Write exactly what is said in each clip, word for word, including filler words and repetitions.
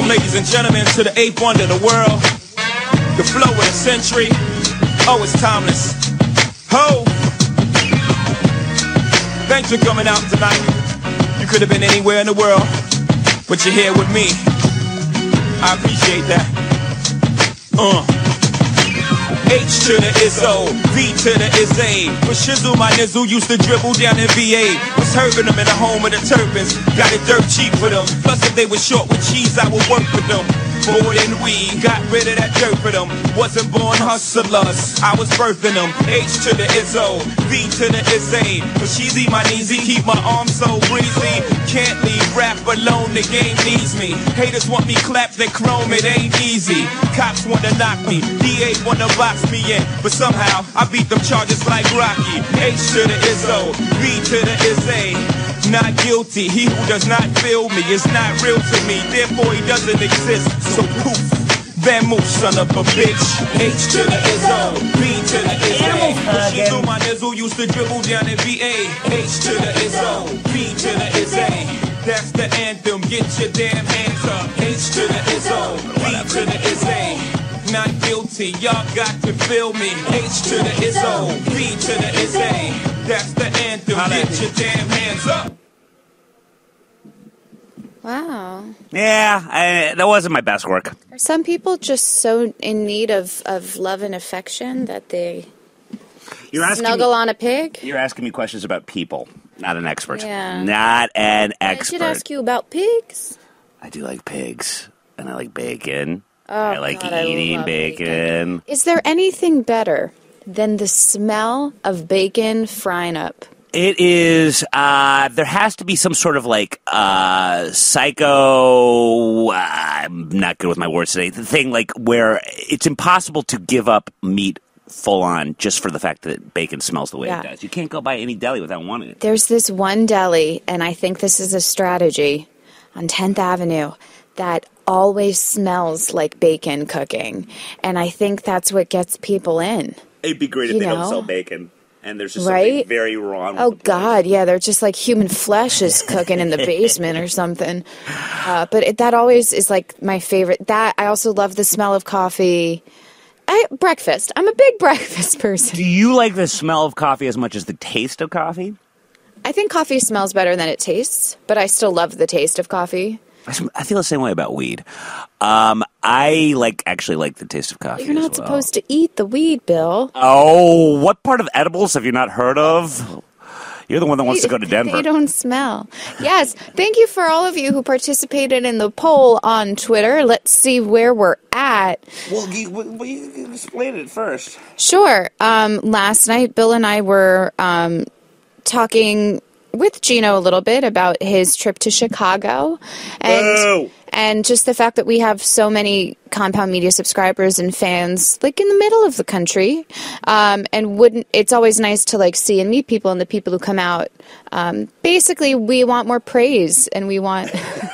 Ladies and gentlemen, to the eighth wonder of the world, the flow of the century. Oh, it's timeless. Ho! Thanks for coming out tonight. You could have been anywhere in the world, but you're here with me. I appreciate that. Uh. H to the Izzo, V to the Izzy. But Shizzle, my nizzle, used to dribble down in V A. Was hurting them in the home of the Turpins. Got it dirt cheap for them. Plus, if they were short with cheese, I would work with them. More than we got rid of that dirt for them. Wasn't born hustlers, I was birthing them. H to the Izzo, V to the Izzy. But she's my kneesy, keep my arms so breezy. Can't leave rap alone, the game needs me. Haters want me clapped, they chrome, it ain't easy. Cops wanna knock me, D A wanna box me in. But somehow, I beat them charges like Rocky. H to the Izzo, V to the Izzy. Not guilty, he who does not feel me is not real to me, therefore he doesn't exist. So poof, Vamoose, son of a bitch. H to the Izzo, B to the Izzy. But she threw my nizzle, used to dribble down in V A. H to the Izzo, B to the Izzy. That's the anthem, get your damn hands up. H to the Izzo, B to the Izzy. Not guilty, y'all got to feel me. H to the Izzo, B to the Izzy. That's the anthem, get your damn hands up. Wow. Yeah, I, that wasn't my best work. Are some people just so in need of, of love and affection that they You're asking snuggle me, on a pig? You're asking me questions about people, not an expert. Yeah. Not an expert. I should ask you about pigs. I do like pigs, and I like bacon. Oh, I like God, eating I love bacon. bacon. Is there anything better than the smell of bacon frying up? It is, uh, there has to be some sort of like, uh, psycho, uh, I'm not good with my words today, the thing like where it's impossible to give up meat full on just for the fact that bacon smells the way Yeah. it does. You can't go by any deli without wanting it. There's this one deli, and I think this is a strategy on tenth Avenue that always smells like bacon cooking. And I think that's what gets people in. It'd be great if You they know? don't sell bacon. And there's just Right? something very wrong with Oh, the place. God, yeah, they're just like human flesh is cooking in the basement or something. Uh, but it, that always is like my favorite. That I also love the smell of coffee. I, breakfast. I'm a big breakfast person. Do you like the smell of coffee as much as the taste of coffee? I think coffee smells better than it tastes, but I still love the taste of coffee. I feel the same way about weed. Um, I like actually like the taste of coffee. You're not as well. supposed to eat the weed, Bill. Oh, what part of edibles have you not heard of? You're the one that wants to go to Denver. They don't smell. Yes. Thank you for all of you who participated in the poll on Twitter. Let's see where we're at. Well, you, well, you explain it first. Sure. Um, last night, Bill and I were um, talking with Gino a little bit about his trip to Chicago. And Boo! And just the fact that we have so many Compound Media subscribers and fans, like in the middle of the country, um, and wouldn't it's always nice to like see and meet people and the people who come out. Um, basically, we want more praise, and we want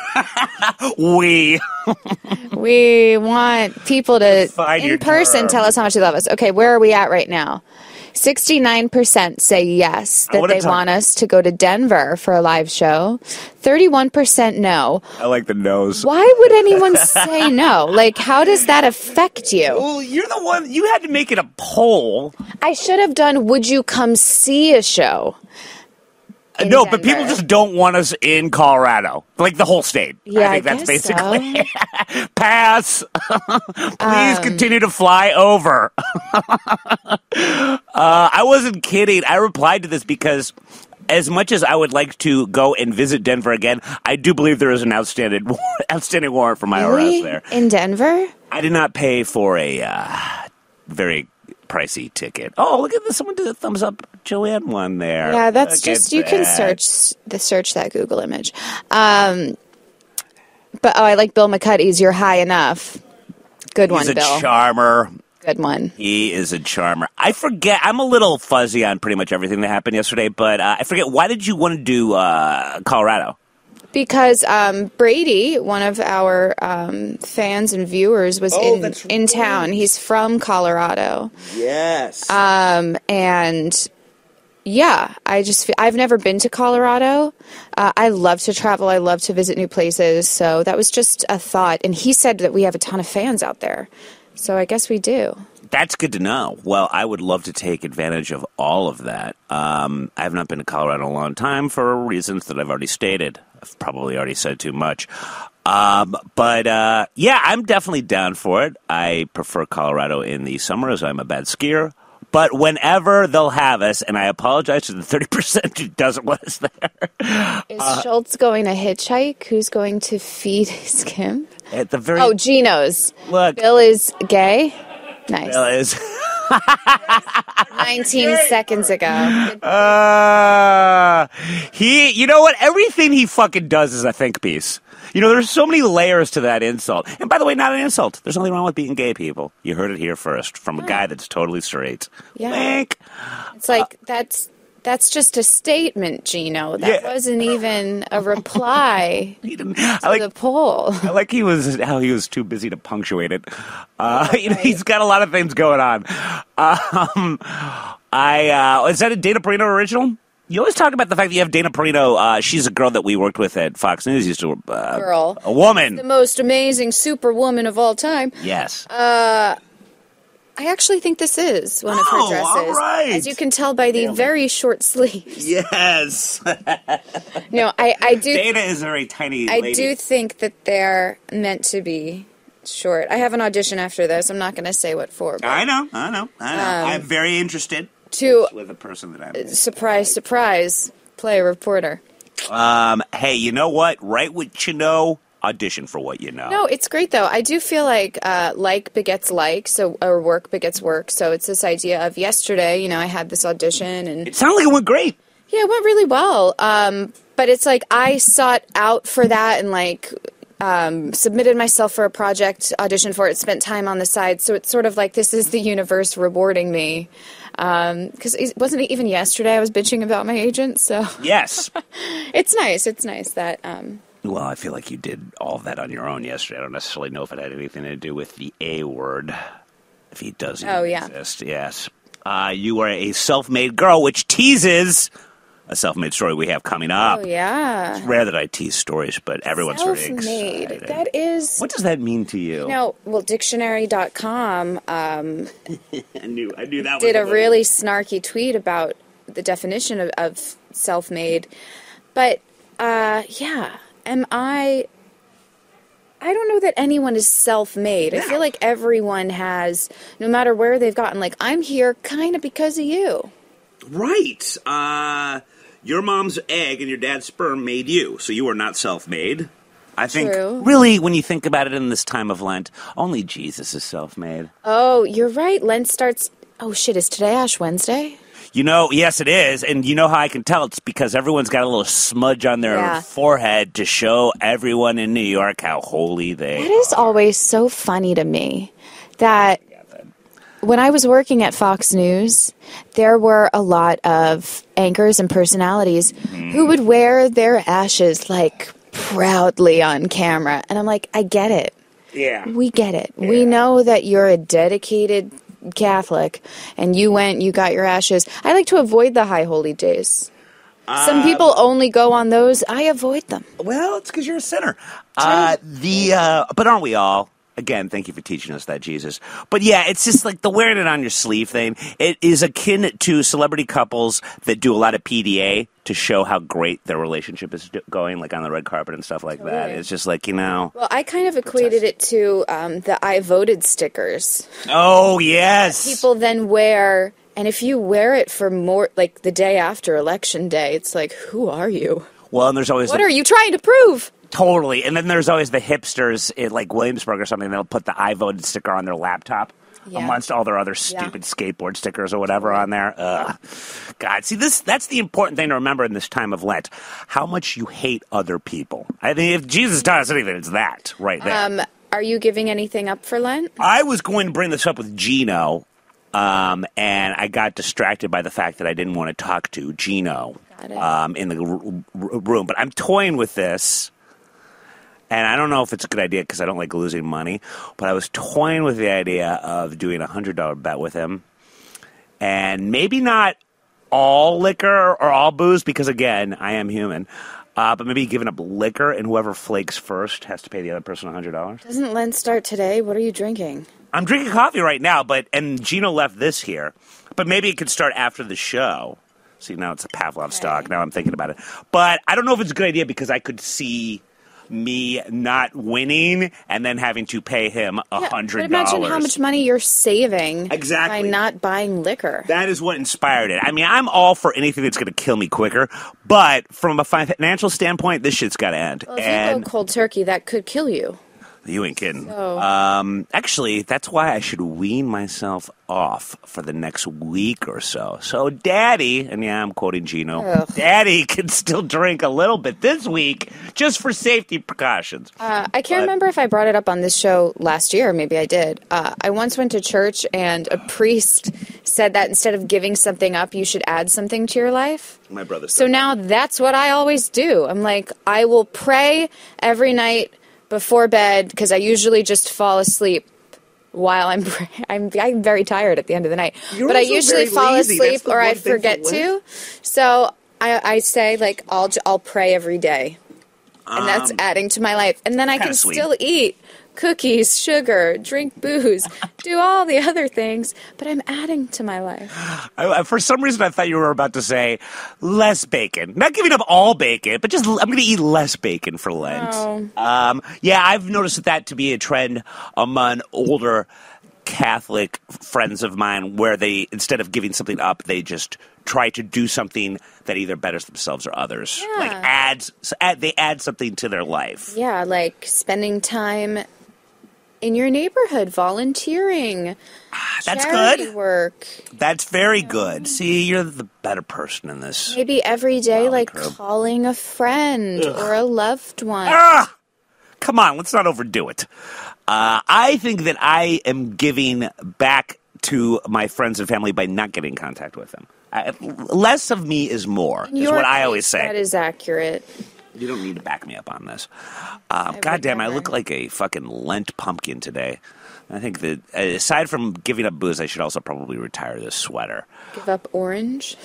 we we want people to Find your in person term. tell us how much they love us. Okay, where are we at right now? sixty-nine percent say yes, I that wanna they talk- want us to go to Denver for a live show. thirty-one percent no. I like the nose. Why would anyone say no? Like, how does that affect you? Well, you're the one. You had to make it a poll. I should have done, would you come see a show? in No, but people Denver? just don't want us in Colorado, like the whole state. Yeah, I think I that's guess basically pass. Please Um, continue to fly over. uh, I wasn't kidding. I replied to this because, as much as I would like to go and visit Denver again, I do believe there is an outstanding outstanding warrant for my Really? arrest there. In Denver? I did not pay for a uh, very pricey ticket. Oh, look at this! Someone did a thumbs up Joanne one there. Yeah, that's Look just, at you can that. search the search that Google image. Um, but, oh, I like Bill McCuddy's You're High Enough. Good He's one, a Bill. charmer. Good one. He is a charmer. I forget. I'm a little fuzzy on pretty much everything that happened yesterday, but uh, I forget. Why did you want to do uh, Colorado? Because um, Brady, one of our um, fans and viewers, was Oh, in, that's in right. town. He's from Colorado. Yes. Um, and Yeah, I just feel, I've never been to Colorado. Uh, I love to travel. I love to visit new places. So that was just a thought. And he said that we have a ton of fans out there. So I guess we do. That's good to know. Well, I would love to take advantage of all of that. Um, I have not been to Colorado in a long time for reasons that I've already stated. I've probably already said too much. Um, but, uh, yeah, I'm definitely down for it. I prefer Colorado in the summer as I'm a bad skier. But whenever they'll have us, and I apologize to the thirty percent who doesn't want us there. Is Uh, Schultz going to hitchhike? Who's going to feed his Kim? At the very Oh, Geno's. Look. Bill is gay? Nice. Bill is... nineteen seconds ago. Uh, he, you know what? Everything he fucking does is a think piece. You know, there's so many layers to that insult. And by the way, not an insult. There's nothing wrong with being gay, people. You heard it here first from a guy that's totally straight. Yeah. Wink. It's like, that's that's just a statement, Gino. That Yeah. wasn't even a reply He didn't, to I like, the poll. I like he was how he was too busy to punctuate it. Uh, you know, he's got a lot of things going on. Um, I uh, is that a Dana Perino original? You always talk about the fact that you have Dana Perino. Uh, she's a girl that we worked with at Fox News. Used to uh, Girl. a woman. The most amazing superwoman of all time. Yes. I actually think this is one of her Oh, dresses. all right. As you can tell by the very short sleeves. Yes. No, I, I do Dana is a very tiny I lady. do think that they're meant to be short. I have an audition after this. I'm not going to say what for. But I know, I know, I know. I'm very interested to with the person that I'm. surprise, surprise, play a reporter. Um, hey, you know what? Write what you know. Audition for what you know. No, it's great though. I do feel like uh, like begets like, so or work begets work. So it's this idea of yesterday. You know, I had this audition and It sounded like it went great. yeah, it went really well. Um, but it's like I sought out for that and like um, submitted myself for a project, auditioned for it, spent time on the side. So it's sort of like this is the universe rewarding me. Because um, it wasn't even yesterday I was bitching about my agent. So Yes. it's nice. It's nice that. Um, Well, I feel like you did all of that on your own yesterday. I don't necessarily know if it had anything to do with the A word, if he does even Oh, yeah. exist. Yes. Uh, you are a self-made girl, which teases a self-made story we have coming up. oh yeah. It's rare that I tease stories, but everyone's very Self-made. excited. That is. What does that mean to you? You know, well, dictionary dot com um, I knew, I knew that did was a really snarky tweet about the definition of, of self-made. But, uh, yeah, am I... I don't know that anyone is self-made. I feel like everyone has, no matter where they've gotten, like, I'm here kind of because of you. Right. Uh, your mom's egg and your dad's sperm made you, so you are not self-made. I think, True. really, when you think about it in this time of Lent, only Jesus is self-made. Oh, you're right. Lent starts... Oh, shit, is today Ash Wednesday? You know, yes, it is. And you know how I can tell? It's because everyone's got a little smudge on their Yeah. forehead to show everyone in New York how holy they That is always so funny to me that when I was working at Fox News, there were a lot of anchors and personalities who would wear their ashes like proudly on camera. And I'm like, I get it. Yeah. We get it. We know that you're a dedicated Catholic and you went, you got your ashes. I like to avoid the high holy days. Some people only go on those. I avoid them. Well, it's because you're a sinner. Uh, the uh, but aren't we all? Again, thank you for teaching us that, Jesus. But yeah, it's just like the wearing it on your sleeve thing. It is akin to celebrity couples that do a lot of P D A to show how great their relationship is do- going, like on the red carpet and stuff like that. Totally. It's just like, you know. Well, I kind of equated it to um, the I voted stickers. Oh, yes. People then wear, and if you wear it for more, like the day after election day, it's like, who are you? Well, and there's always What the- are you trying to prove? Totally. And then there's always the hipsters in like Williamsburg or something. They'll put the I voted sticker on their laptop Yeah. amongst all their other stupid skateboard stickers or whatever on there. Ugh. God, see, this that's the important thing to remember in this time of Lent. How much you hate other people. I mean, if Jesus taught us anything, it's that right there. Um, are you giving anything up for Lent? I was going to bring this up with Gino, um, and I got distracted by the fact that I didn't want to talk to Gino Got it. um, in the r- r- room. But I'm toying with this. And I don't know if it's a good idea because I don't like losing money, but I was toying with the idea of doing a one hundred dollars bet with him and maybe not all liquor or all booze because, again, I am human. Uh, but maybe giving up liquor, and whoever flakes first has to pay the other person one hundred dollars. Doesn't Lent start today? What are you drinking? I'm drinking coffee right now, but and Gino left this here. But maybe it could start after the show. See, now it's a Pavlov okay. stock. Now I'm thinking about it. But I don't know if it's a good idea because I could see me not winning and then having to pay him a hundred dollars. Imagine how much money you're saving exactly. by not buying liquor. That is what inspired it. I mean, I'm all for anything that's going to kill me quicker, but from a financial standpoint, this shit's got to end. Well, if and you go cold turkey, that could kill you. You ain't kidding. So. Um, actually, that's why I should wean myself off for the next week or so. So Daddy, and yeah, I'm quoting Gino, Ugh. Daddy can still drink a little bit this week just for safety precautions. Uh, I can't but, remember if I brought it up on this show last year. Maybe I did. Uh, I once went to church and a priest said that instead of giving something up, you should add something to your life. My brother said So now that's what I always do. I'm like, I will pray every night before bed, because I usually just fall asleep while I'm I'm I'm very tired at the end of the night. You're but I usually fall lazy. asleep or I forget to. So I, I say like I'll I'll pray every day, and um, that's adding to my life. And then I can sweet. still eat cookies, sugar, drink booze, do all the other things, but I'm adding to my life. I, for some reason, I thought you were about to say less bacon. Not giving up all bacon, but just I'm going to eat less bacon for Lent. Oh. Um, yeah, I've noticed that to be a trend among older Catholic friends of mine where they, instead of giving something up, they just try to do something that either betters themselves or others. Yeah. Like adds, add, they add something to their life. Yeah, like spending time in your neighborhood, volunteering, ah, that's charity good. work. That's very good. See, you're the better person in this. Maybe every day, like curb. calling a friend Ugh. or a loved one. Ah! Come on, let's not overdo it. Uh, I think that I am giving back to my friends and family by not getting in contact with them. I, less of me is more, is what I always say. That is accurate. You don't need to back me up on this. Um, God damn, I look like a fucking Lent pumpkin today. I think that, aside from giving up booze, I should also probably retire this sweater. Give up orange?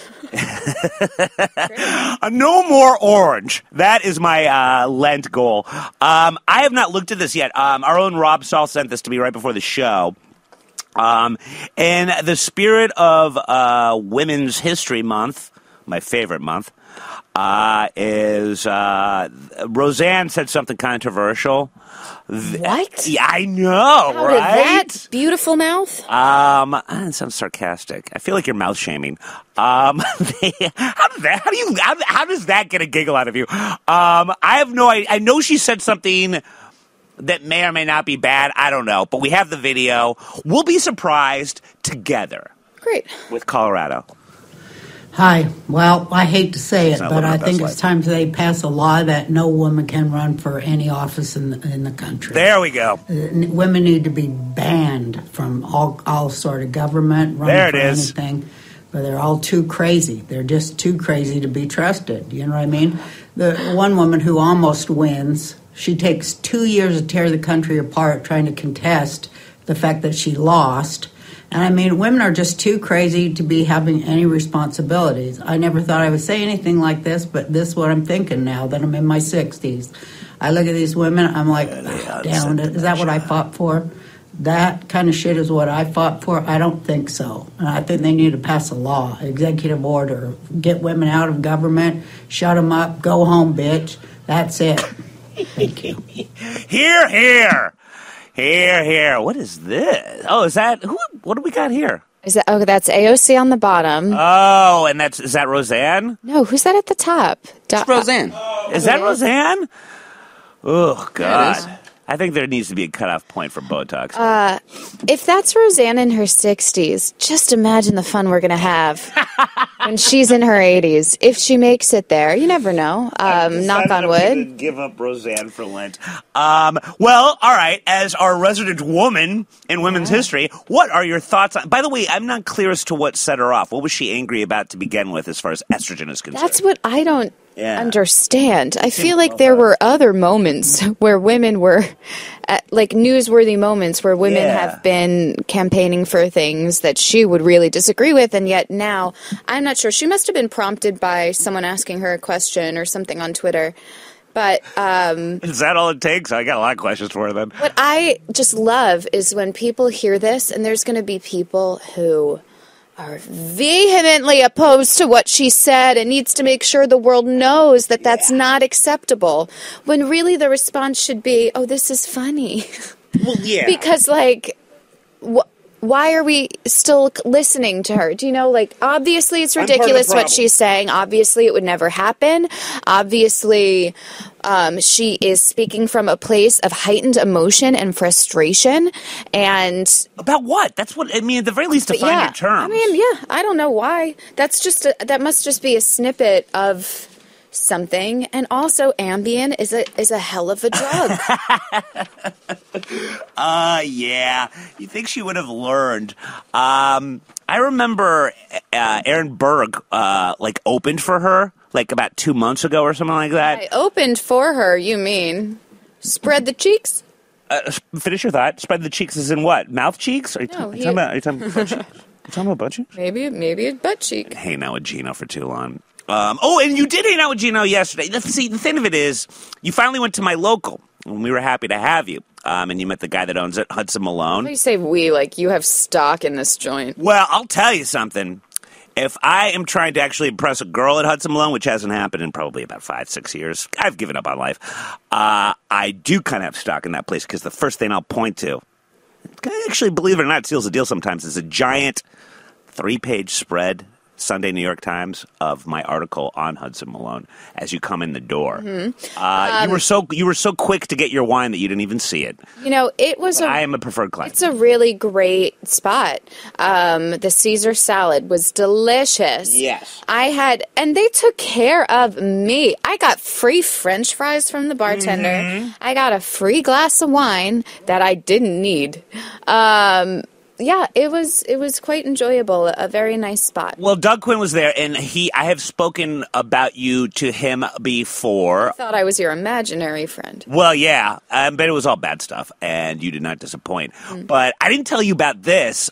uh, no more orange. That is my uh, Lent goal. Um, I have not looked at this yet. Um, our own Rob Saul sent this to me right before the show. Um, in the spirit of uh, Women's History Month, my favorite month, Uh, is uh, Roseanne said something controversial. What? Yeah, I know, How right? That beautiful mouth? Um, it sounds sarcastic. I feel like you're mouth shaming. Um, they, how does that? How do you? How, how does that get a giggle out of you? Um, I have no idea. I know she said something that may or may not be bad. I don't know, but we have the video. We'll be surprised together. Great. With Colorado. Hi. Well, I hate to say it, but I think life. it's time they pass a law that no woman can run for any office in the, in the country. There we go. Uh, women need to be banned from all all sort of government, running there it for is. anything. But they're all too crazy. They're just too crazy to be trusted. You know what I mean? The one woman who almost wins, she takes two years to tear the country apart trying to contest the fact that she lost. And I mean, women are just too crazy to be having any responsibilities. I never thought I would say anything like this, but this is what I'm thinking now that I'm in my sixties. I look at these women, I'm like, oh, damn, is that what I fought for? That kind of shit is what I fought for? I don't think so. And I think they need to pass a law, executive order, get women out of government, shut them up, go home, bitch. That's it. Thank you. Here, here. Here, here. What is this? Oh, is that who? What do we got here? Is that? Oh, that's A O C on the bottom. Oh, and that's is that Roseanne? No, who's that at the top? It's Roseanne. Oh, is that Roseanne? Oh God. Yeah, I think there needs to be a cutoff point for Botox. Uh, if that's Roseanne in her sixties, just imagine the fun we're going to have when she's in her eighties. If she makes it there, you never know. Um, knock on wood. Give up Roseanne for Lent. Um, well, all right. As our resident woman in women's yeah. history, what are your thoughts on? By the way, I'm not clear as to what set her off. What was she angry about to begin with, as far as estrogen is concerned? That's what I don't Yeah. understand. I feel like there were other moments where women were, at, like newsworthy moments where women Yeah. have been campaigning for things that she would really disagree with, and yet now, I'm not sure. She must have been prompted by someone asking her a question or something on Twitter. But um, Is that all it takes? I got a lot of questions for her then. what I just love is when people hear this, and there's going to be people who are vehemently opposed to what she said and needs to make sure the world knows that that's Yeah. not acceptable, when really the response should be, oh, this is funny. Well, yeah. Because, like, wh- why are we still c- listening to her? Do you know, like, obviously it's I'm part of the ridiculous what problem. she's saying. Obviously it would never happen. Obviously um, she is speaking from a place of heightened emotion and frustration. And About what? That's what, I mean, at the very least, define yeah, your terms. I mean, yeah, I don't know why. That's just a, that must just be a snippet of something. And also, Ambien is a is a hell of a drug. Uh, yeah. You think she would have learned. Um, I remember uh, Aaron Berg, uh, like, opened for her, like, about two months ago or something like that. I opened for her. You mean spread the cheeks? Uh, finish your thought. Spread the cheeks is in what? Mouth cheeks? Are you, No, are you he- talking about, are you talking about butt cheeks? You talking about butt cheeks? Maybe maybe a butt cheek. Hanging out with Gino for too long. Um, oh, and you did hang out with Gino yesterday. The, see, the thing of it is, you finally went to my local, and we were happy to have you. Um, and you met the guy that owns it, Hudson Malone. Why do you say we like you have stock in this joint? Well, I'll tell you something. If I am trying to actually impress a girl at Hudson Malone, which hasn't happened in probably about five, six years, I've given up on life. Uh, I do kind of have stock in that place because the first thing I'll point to, actually, believe it or not, seals the deal sometimes, is a giant three-page spread, Sunday New York Times, of my article on Hudson Malone as you come in the door. Mm-hmm. Uh, you were so you were so quick to get your wine that you didn't even see it. You know, it was a I am a preferred client. It's a really great spot. Um, the Caesar salad was delicious. Yes. I had, and they took care of me. I got free French fries from the bartender. Mm-hmm. I got a free glass of wine that I didn't need. Um, yeah, it was it was quite enjoyable. A very nice spot. Well, Doug Quinn was there, and he I have spoken about you to him before. I thought I was your imaginary friend. Well, yeah, um, but it was all bad stuff, and you did not disappoint. But I didn't tell you about this.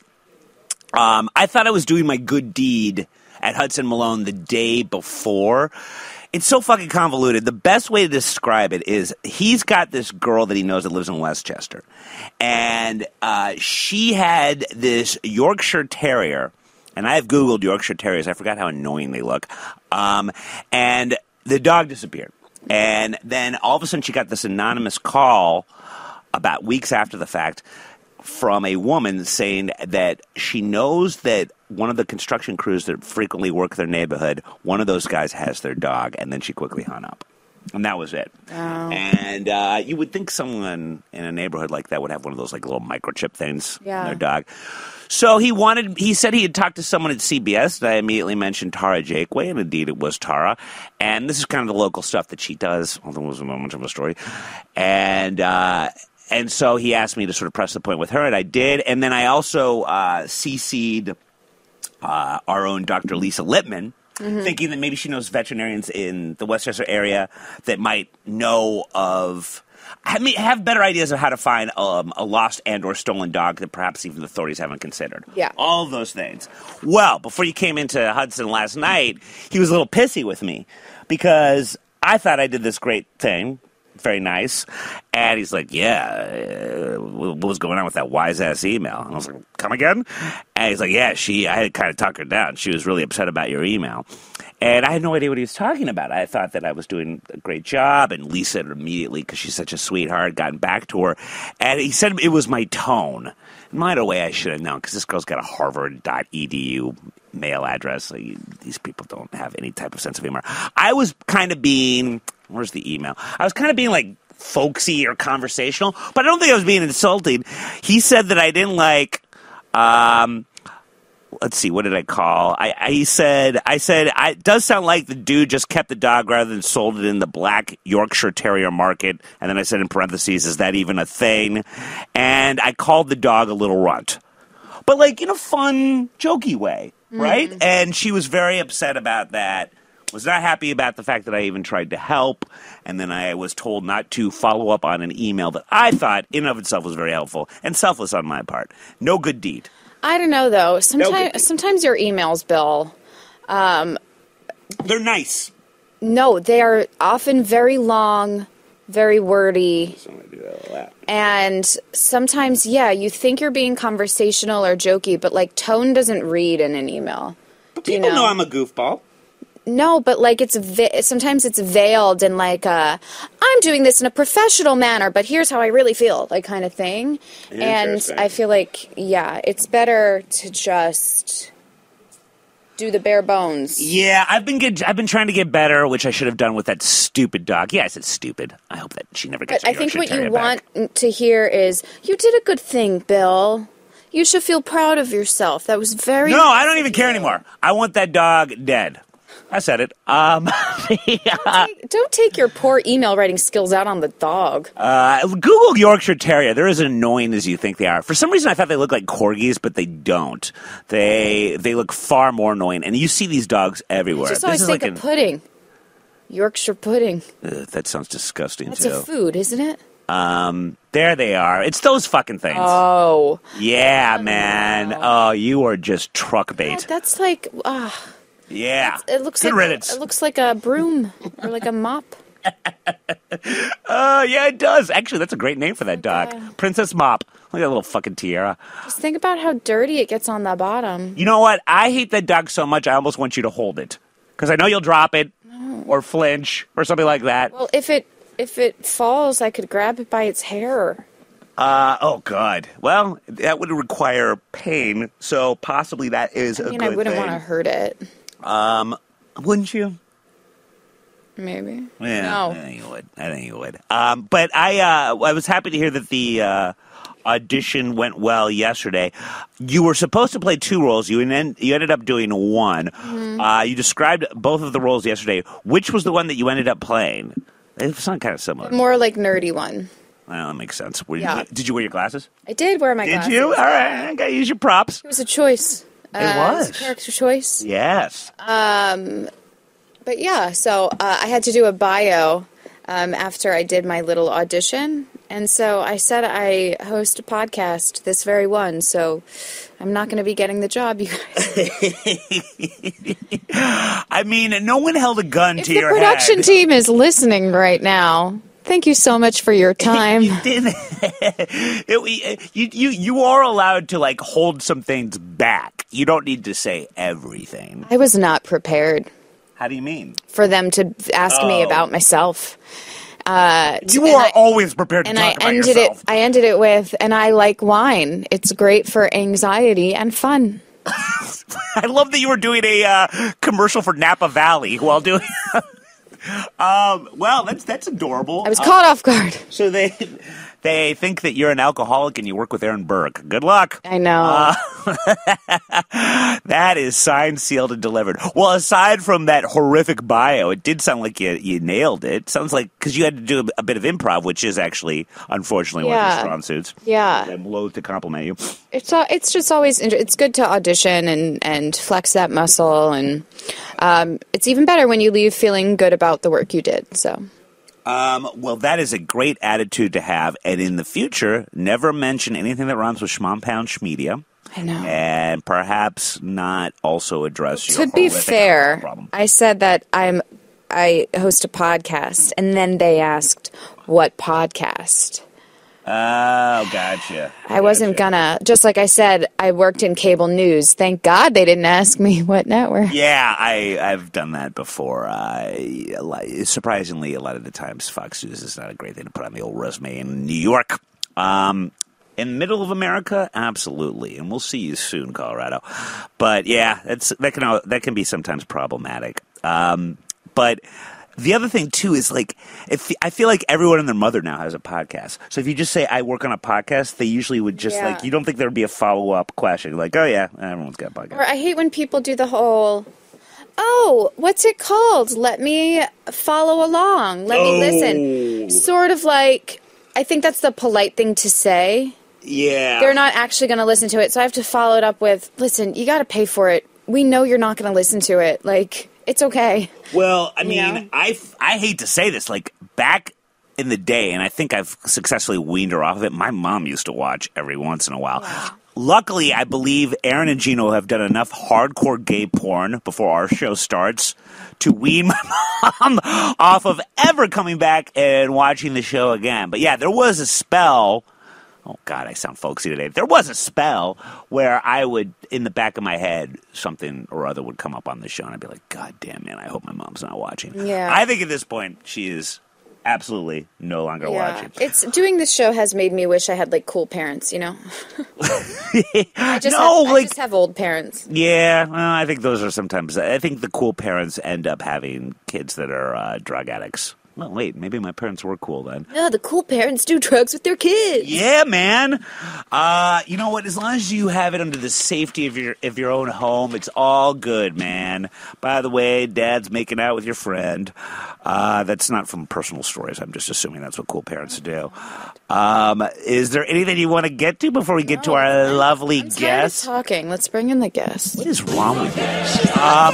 Um, I thought I was doing my good deed at Hudson Malone the day before. It's so fucking convoluted. The best way to describe it is he's got this girl that he knows that lives in Westchester. And uh, she had this Yorkshire Terrier. And I've Googled Yorkshire Terriers. I forgot how annoying they look. Um, and the dog disappeared. And then all of a sudden she got this anonymous call about weeks after the fact from a woman saying that she knows that one of the construction crews that frequently work their neighborhood, one of those guys has their dog, and then she quickly hung up. And that was it. Oh. And uh, you would think someone in a neighborhood like that would have one of those like little microchip things Yeah. in their dog. So he wanted, he said he had talked to someone at C B S, and I immediately mentioned Tara Jakeway, and indeed it was Tara. And this is kind of the local stuff that she does, although it wasn't much of a story. And, uh, And so he asked me to sort of press the point with her, and I did. And then I also uh, C C'd uh, our own Doctor Lisa Lippman, mm-hmm. thinking that maybe she knows veterinarians in the Westchester area that might know of, I mean, have better ideas of how to find um, a lost and or stolen dog that perhaps even the authorities haven't considered. Yeah. All of those things. Well, before you came into Hudson last night, he was a little pissy with me because I thought I did this great thing. Very nice. And he's like, yeah, uh, what was going on with that wise-ass email? And I was like, come again? And he's like, yeah, she, I had to kind of talk her down. She was really upset about your email. And I had no idea what he was talking about. I thought that I was doing a great job. And Lisa had immediately, because she's such a sweetheart, gotten back to her. And he said it was my tone. Might a way I should have known, because this girl's got a harvard dot e d u mail address. Like, these people don't have any type of sense of humor. I was kind of being... Where's the email? I was kind of being like folksy or conversational, but I don't think I was being insulting. He said that I didn't like, um, let's see, what did I call? I, I he said, I said, I, it does sound like the dude just kept the dog rather than sold it in the black Yorkshire Terrier market. And then I said in parentheses, is that even a thing? And I called the dog a little runt, but like in a fun, jokey way, right? Mm. And she was very upset about that. was not happy about the fact that I even tried to help, and then I was told not to follow up on an email that I thought in and of itself was very helpful and selfless on my part. No good deed. I don't know, though. No Sometimes, sometimes your emails, Bill, um, they're nice. no, they are often very long, very wordy. So I'm gonna do that a lot. And sometimes, yeah, you think you're being conversational or jokey, but, like, tone doesn't read in an email. Do you People know? know I'm a goofball. No, but, like, it's ve- sometimes it's veiled in, like, a, I'm doing this in a professional manner, but here's how I really feel, like, kind of thing. And Interesting. I feel like, yeah, it's better to just do the bare bones. Yeah, I've been good. I've been trying to get better, which I should have done with that stupid dog. Yeah, I said stupid. I hope that she never gets. But her I think Yorkshire what you Terrier back. want to hear is, you did a good thing, Bill. You should feel proud of yourself. That was very... No, I don't even care anymore. I want that dog dead. I said it. Um, yeah. Don't take your poor email writing skills out on the dog. uh, Google Yorkshire Terrier. They're as annoying as you think they are. For some reason, I thought they looked like corgis, but they don't. They they look far more annoying, and you see these dogs everywhere. Just This always is think like of an- pudding. Yorkshire pudding. Ugh, that sounds disgusting That's too. a food, isn't it? Um, there they are. It's those fucking things. Oh. Yeah, man. Oh, you are just truck bait. That's like, ah, Yeah. it looks Good like riddance. it looks like a broom or like a mop. Uh, yeah, it does. Actually, that's a great name for that dog. Princess Mop. Look at that little fucking tiara. Just think about how dirty it gets on the bottom. You know what? I hate that dog so much, I almost want you to hold it. Because I know you'll drop it or flinch or something like that. Well, if it if it falls, I could grab it by its hair. Uh, oh, God. Well, that would require pain, so possibly that is I a mean, good I wouldn't thing. want to hurt it. Um, wouldn't you? Maybe. Yeah, No. I think you would. I think you would. Um, but I, uh, I was happy to hear that the uh, audition went well yesterday. You were supposed to play two roles. You en- you ended up doing one. Mm-hmm. Uh, you described both of the roles yesterday. Which was the one that you ended up playing? It sounded kind of similar. More like nerdy one. Well, that makes sense. Were you, Yeah. Did you wear your glasses? I did wear my Did glasses. you? All right. I gotta use your props. It was a choice. It was. a character choice. Yes. But yeah, so uh, I had to do a bio um, after I did my little audition. And so I said I host a podcast, this very one, so I'm not going to be getting the job, you guys. I mean, no one held a gun If to the your production head. team is listening right now, thank you so much for your time. You did. it, we- you, you, you are allowed to, like, hold some things back. You don't need to say everything. I was not prepared How do you mean? for them to ask me Oh. about myself. Uh, You and are I- always prepared to And talk I about ended yourself. it. I ended it with, and I like wine. It's great for anxiety and fun. I love that you were doing a uh, commercial for Napa Valley while doing. um, well, that's that's adorable. I was caught off guard. So they they think that you're an alcoholic and you work with Aaron Burke. Good luck. I know. That is signed, sealed, and delivered. Well, aside from that horrific bio, it did sound like you, you nailed it. Sounds like, because you had to do a, a bit of improv, which is actually, unfortunately, one of Yeah. your strong suits. Yeah. I'm loath to compliment you. It's uh, it's just always inter- it's good to audition and, and flex that muscle, and um, it's even better when you leave feeling good about the work you did. So Um, well, that is a great attitude to have. And in the future, never mention anything that rhymes with schmompound schmedia. I know. And perhaps not also address your To be horrific fair, alcohol problem. I said that I'm I host a podcast, and then they asked what podcast. Oh, gotcha. I wasn't Gotcha. gonna, just like I said, I worked in cable news. Thank God they didn't ask me what network. Yeah, I, I've done that before. Uh, a lot- surprisingly, a lot of the times, Fox News is not a great thing to put on the old resume in New York. Um, in the middle of America, absolutely, and we'll see you soon, Colorado. But yeah, that's that can al- that can be sometimes problematic. Um, but the other thing too is like, if I feel like everyone and their mother now has a podcast. So if you just say I work on a podcast, they usually would just Yeah. like, you don't think there would be a follow up question like, oh yeah, everyone's got a podcast. Or I hate when people do the whole, oh, what's it called? Let me follow along. Let me listen. Sort of like, I think that's the polite thing to say. Yeah, They're not actually going to listen to it, so I have to follow it up with, listen, you got to pay for it. We know you're not going to listen to it. Like, it's okay. Well, I mean, You know? I, I hate to say this, like, back in the day, and I think I've successfully weaned her off of it, my mom used to watch every once in a while. Yeah. Luckily, I believe Aaron and Gino have done enough hardcore gay porn before our show starts to wean my mom off of ever coming back and watching the show again. But yeah, there was a spell. Oh, God, I sound folksy today. There was a spell where I would, in the back of my head, something or other would come up on the show, and I'd be like, God damn, man, I hope my mom's not watching. Yeah. I think at this point, she is absolutely no longer Yeah. watching. It's doing this show has made me wish I had like cool parents, you know. I just no, have, like I just have old parents. yeah. Well, I think those are sometimes. I think the cool parents end up having kids that are uh, drug addicts. Well, wait, maybe my parents were cool then. No, the cool parents do drugs with their kids. Yeah, man. Uh, you know what? As long as you have it under the safety of your of your own home, it's all good, man. By the way, Dad's making out with your friend. Uh, that's not from personal stories. I'm just assuming that's what cool parents do. Um, is there anything you want to get to before we get to our I'm, lovely I'm tired guest? of talking. Let's bring in the guest. What is wrong with you? Um,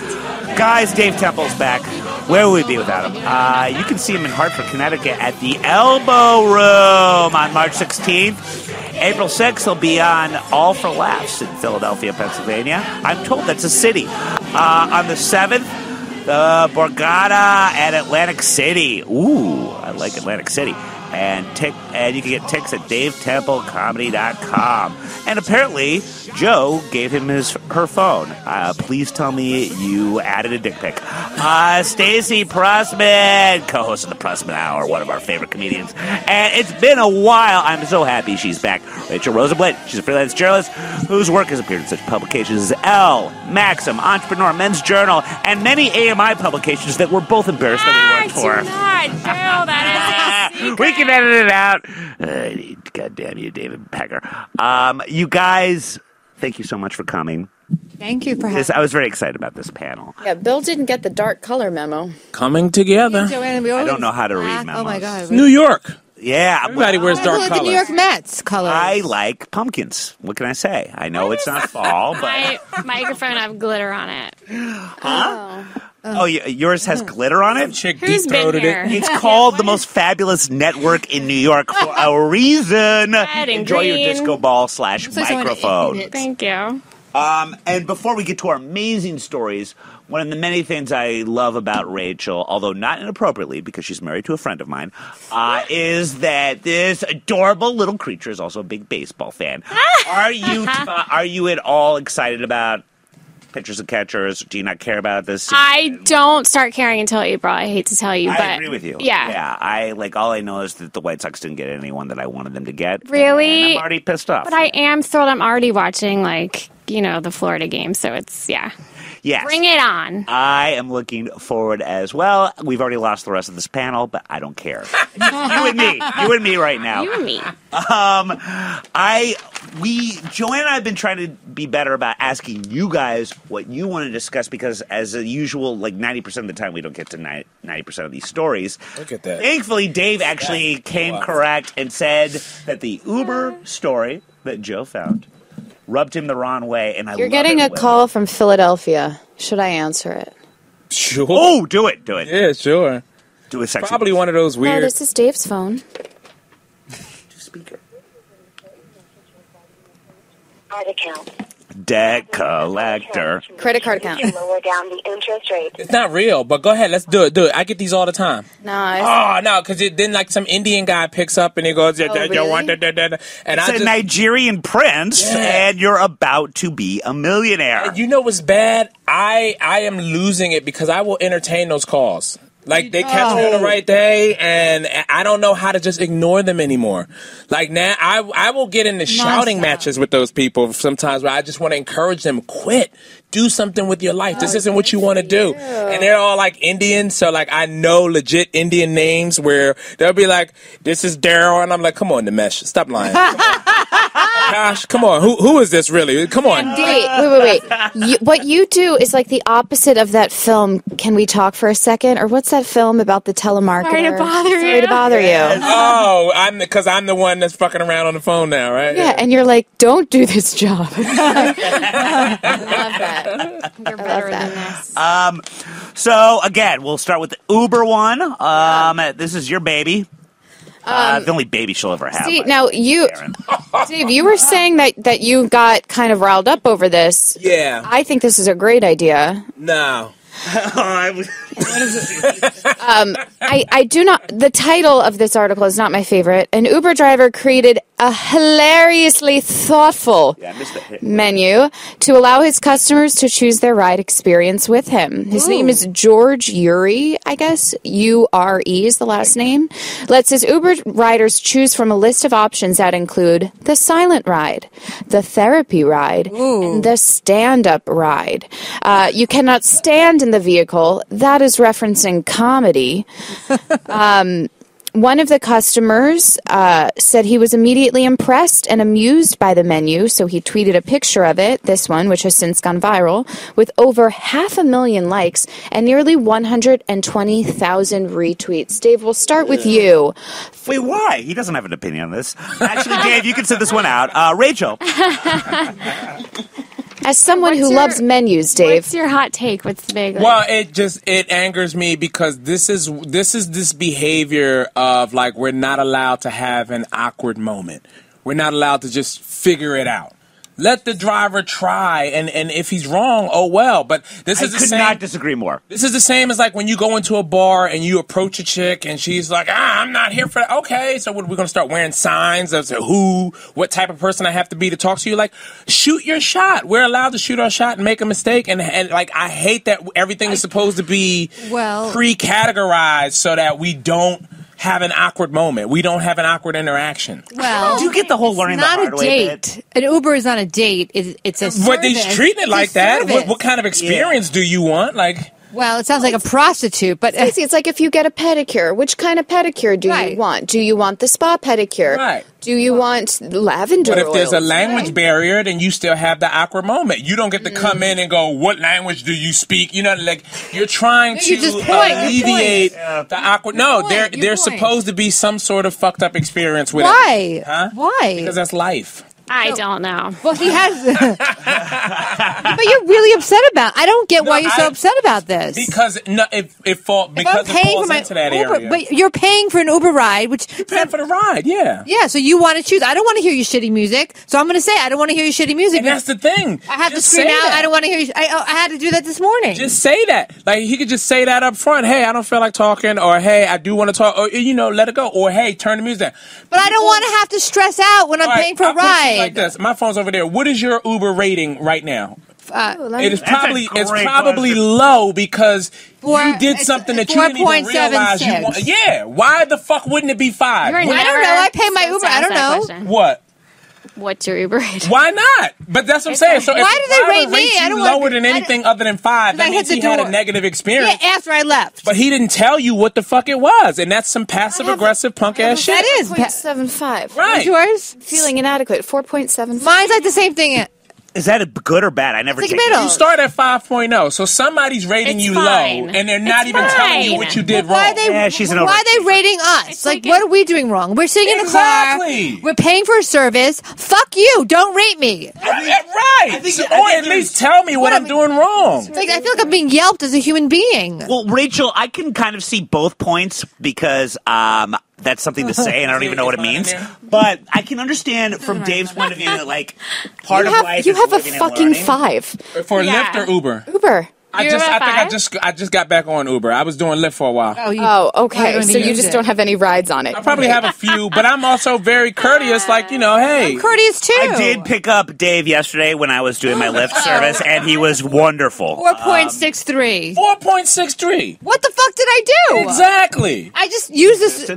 guys, Dave Temple's back. Where would we be without him? Uh, you can see him in Hartford, Connecticut at the Elbow Room on March sixteenth. April sixth, he'll be on All for Laughs in Philadelphia, Pennsylvania. I'm told that's a city. Uh, on the seventh, the Borgata at Atlantic City. Ooh, I like Atlantic City. And tick, and you can get tickets at dave temple comedy dot com. And apparently, Joe gave him his her phone. Uh, please tell me you added a dick pic. Uh, Stacey Pressman, co-host of the Pressman Hour, one of our favorite comedians. And it's been a while. I'm so happy she's back. Rachel Rosenblatt, she's a freelance journalist whose work has appeared in such publications as Elle, Maxim, Entrepreneur, Men's Journal, and many A M I publications that we're both embarrassed that we worked for. Not true. That is a secret. We can edit it out. Uh, God damn you, David Pecker. Um, you guys, thank you so much for coming. Thank you for having This, I was very excited about this panel. Yeah, Bill didn't get the dark color memo. Coming together. Joanna, we I always don't know how to read laugh. memos. Oh my god. New York. Yeah. Everybody well, wears I dark like colors. the New York Mets colors. I like pumpkins. What can I say? I know it's not fall, but... My microphone have glitter on it. Huh? Oh, y- yours has glitter on it? Chick Who's deep been throated here? it. It's called the most fabulous network in New York for a reason. Red and Enjoy your green. disco ball slash like someone microphone. ate it. Thank you. Um, and before we get to our amazing stories, one of the many things I love about Rachel, although not inappropriately because she's married to a friend of mine, uh, is that this adorable little creature is also a big baseball fan. Are you uh, are you at all excited about pitchers and catchers? Do you not care about this? I don't start caring until April. I hate to tell you, I but agree with you. Yeah. yeah. I like all I know is that the White Sox didn't get anyone that I wanted them to get. Really? And I'm already pissed off. But I am thrilled. I'm already watching, like, you know, the Florida game. So it's, yeah. yes. Bring it on. I am looking forward as well. We've already lost the rest of this panel, but I don't care. you and me. You and me right now. You and me. Um, I, we, Joanne and I have been trying to be better about asking you guys what you want to discuss because, as usual, like ninety percent of the time we don't get to ninety percent of these stories. Look at that. Thankfully, Dave actually That- came wow. correct and said that the Uber story that Joe found rubbed him the wrong way, and I You're love getting it a when- call from Philadelphia. Should I answer it? Sure. Oh, do it, do it, Yeah, sure. do a sexy. Probably one of those No, weird. this is Dave's phone. speaker. Card account. Debt collector. Credit card account. Lower down the interest rate. It's not real, but go ahead. Let's do it. Do it. I get these all the time. No, I, Oh, no, because then like some Indian guy picks up and he goes, yeah, Oh, yeah, you really? want da, da, da, da. And It's I a just, Nigerian prince, Yeah. and you're about to be a millionaire. you know what's bad? I I am losing it because I will entertain those calls. Like, they catch me on the right day, and I don't know how to just ignore them anymore. Like, now, I I will get into shouting Nonstop. matches with those people sometimes where I just want to encourage them, quit. Do something with your life. This isn't what you want to do. And they're all, like, Indian, so, like, I know legit Indian names where they'll be like, this is Daryl, and I'm like, come on, Nimesh, stop lying. Gosh, come on. Who who is this really? Come on. Wait, wait, wait, wait. You, what you do is like the opposite of that film. Can we talk for a second? Or what's that film about the telemarketer? Sorry to bother you. Sorry to bother you. Oh, I'm because I'm the one that's fucking around on the phone now, right? Yeah, and you're like, don't do this job. I love that. You're better than this. Um, so again, we'll start with the Uber one. Um, this is your baby. Uh, the only baby she'll ever have. See, like, now you, Aaron. Dave, you were saying that, that you got kind of riled up over this. Yeah. I think this is a great idea. No. um, I, I do not. The title of this article is not my favorite. An Uber driver created a hilariously thoughtful Yeah, I missed the hit. menu to allow his customers to choose their ride experience with him. His name is George Ure, I guess. U R E is the last name. Lets his Uber riders choose from a list of options that include the silent ride, the therapy ride, and the stand-up ride. Uh, you cannot stand in the vehicle. That is referencing comedy. Um, one of the customers uh, said he was immediately impressed and amused by the menu, so he tweeted a picture of it, this one, which has since gone viral, with over half a million likes and nearly one hundred twenty thousand retweets. Dave, we'll start with you. Wait, why? He doesn't have an opinion on this. Actually, Dave, you can sit this one out. Uh, Rachel. As someone What's who your- loves menus, Dave. What's your hot take? What's the big? Like, Well, it just it angers me because this is this is this behavior of like we're not allowed to have an awkward moment. We're not allowed to just figure it out. Let the driver try, and, and if he's wrong, oh well. But this I is the could same. not disagree more. This is the same as like when you go into a bar and you approach a chick and she's like, ah, I'm not here for that. Okay, so what, we're going to start wearing signs of who, what type of person I have to be to talk to you. Like, shoot your shot. We're allowed to shoot our shot and make a mistake. And, and like, I hate that everything is supposed to be Well- pre-categorized so that we don't have an awkward moment. We don't have an awkward interaction. Well, Do you get the whole learning the not hard a way bit? date. An Uber is not a date. It, it's a But he's service. treating it It's like a that. What, service. what kind of experience do you want? Like, Well, it sounds like a prostitute, but Stacey, it's like if you get a pedicure, which kind of pedicure do Right. you want? Do you want the spa pedicure? Right. Do you want lavender but if there's a oils? language Right. barrier, then you still have the awkward moment. You don't get to come in and go, "What language do you speak?" You know, like you're trying to You just point, your alleviate point. the awkward. No, point, there your there's point. supposed to be some sort of fucked up experience with why? it. Huh? Why? Because that's life. I don't know. Well, he has. But you're really upset about. I don't get No, why you're so I- upset about this. Because no, it it fall If because I'm it paying falls for my into that Uber, area. but you're paying for an Uber ride, which You're paying for the ride, yeah. yeah. So you want to choose. I don't want to hear your shitty music, so I'm going to say I don't want to hear your shitty music. And that's the thing. I have Just to scream say out. that. I don't want to hear. You, I, I had to do that this morning. Just say that. Like he could just say that up front. Hey, I don't feel like talking, or hey, I do want to talk, or you know, let it go, or hey, turn the music down. but I don't want to have to stress out when I'm All right, paying for a I'll put it ride. like this. My phone's over there. What is your Uber rating right now? Uh, It is That's a probably it's great probably question. low because Four- you did it's something that you didn't even four point seven realize you six. want. Yeah, why the fuck wouldn't it be five? You're I never don't know. I pay my supposed Uber. to I ask don't that know. question. What? What's your Uber rate? Why not? But that's what I'm saying. So if Why the do they driver rate me? rates I you don't wanna lower be- than I anything don't- other than five, Because I that means hit he the had a door. negative Yeah, experience. after I left. But he didn't tell you what the fuck it was, and that's some passive aggressive punk ass shit. That is four point seven five. Right. What's yours? Feeling inadequate. four point seven five. Mine's like the same thing. Is that a good or bad? I never It's like take middle. You start at five point oh, so somebody's rating It's you fine. low, and they're not It's even telling you fine. what you did Why wrong. are they? Yeah, she's an why are they overachiever. rating us? It's like, like what it- are we doing wrong? We're sitting in the Exactly. car. We're paying for a service. Fuck you. Don't rate me. Right. think- So- I or think at least tell me what, What I'm I doing wrong. Like, I feel like I'm being yelped as a human being. Well, Rachel, I can kind of see both points because um, that's something to say, and I don't even know what it means. But I can understand from Dave's point of view that, like, part You of have, life you is have a living and fucking learning. five. For Yeah. Lyft or Uber? Uber. I You're just, I at think I five? just, I just got back on Uber. I was doing Lyft for a while. Oh, you, Oh, I okay. don't So even you use just it. don't have any rides on it. I probably have a few, but I'm also very courteous. Like you know, hey, courteous too. I did pick up Dave yesterday when I was doing my Lyft service, and he was wonderful. Four point six three. four point six three. What the fuck did I do? Exactly. I just used this. Listen.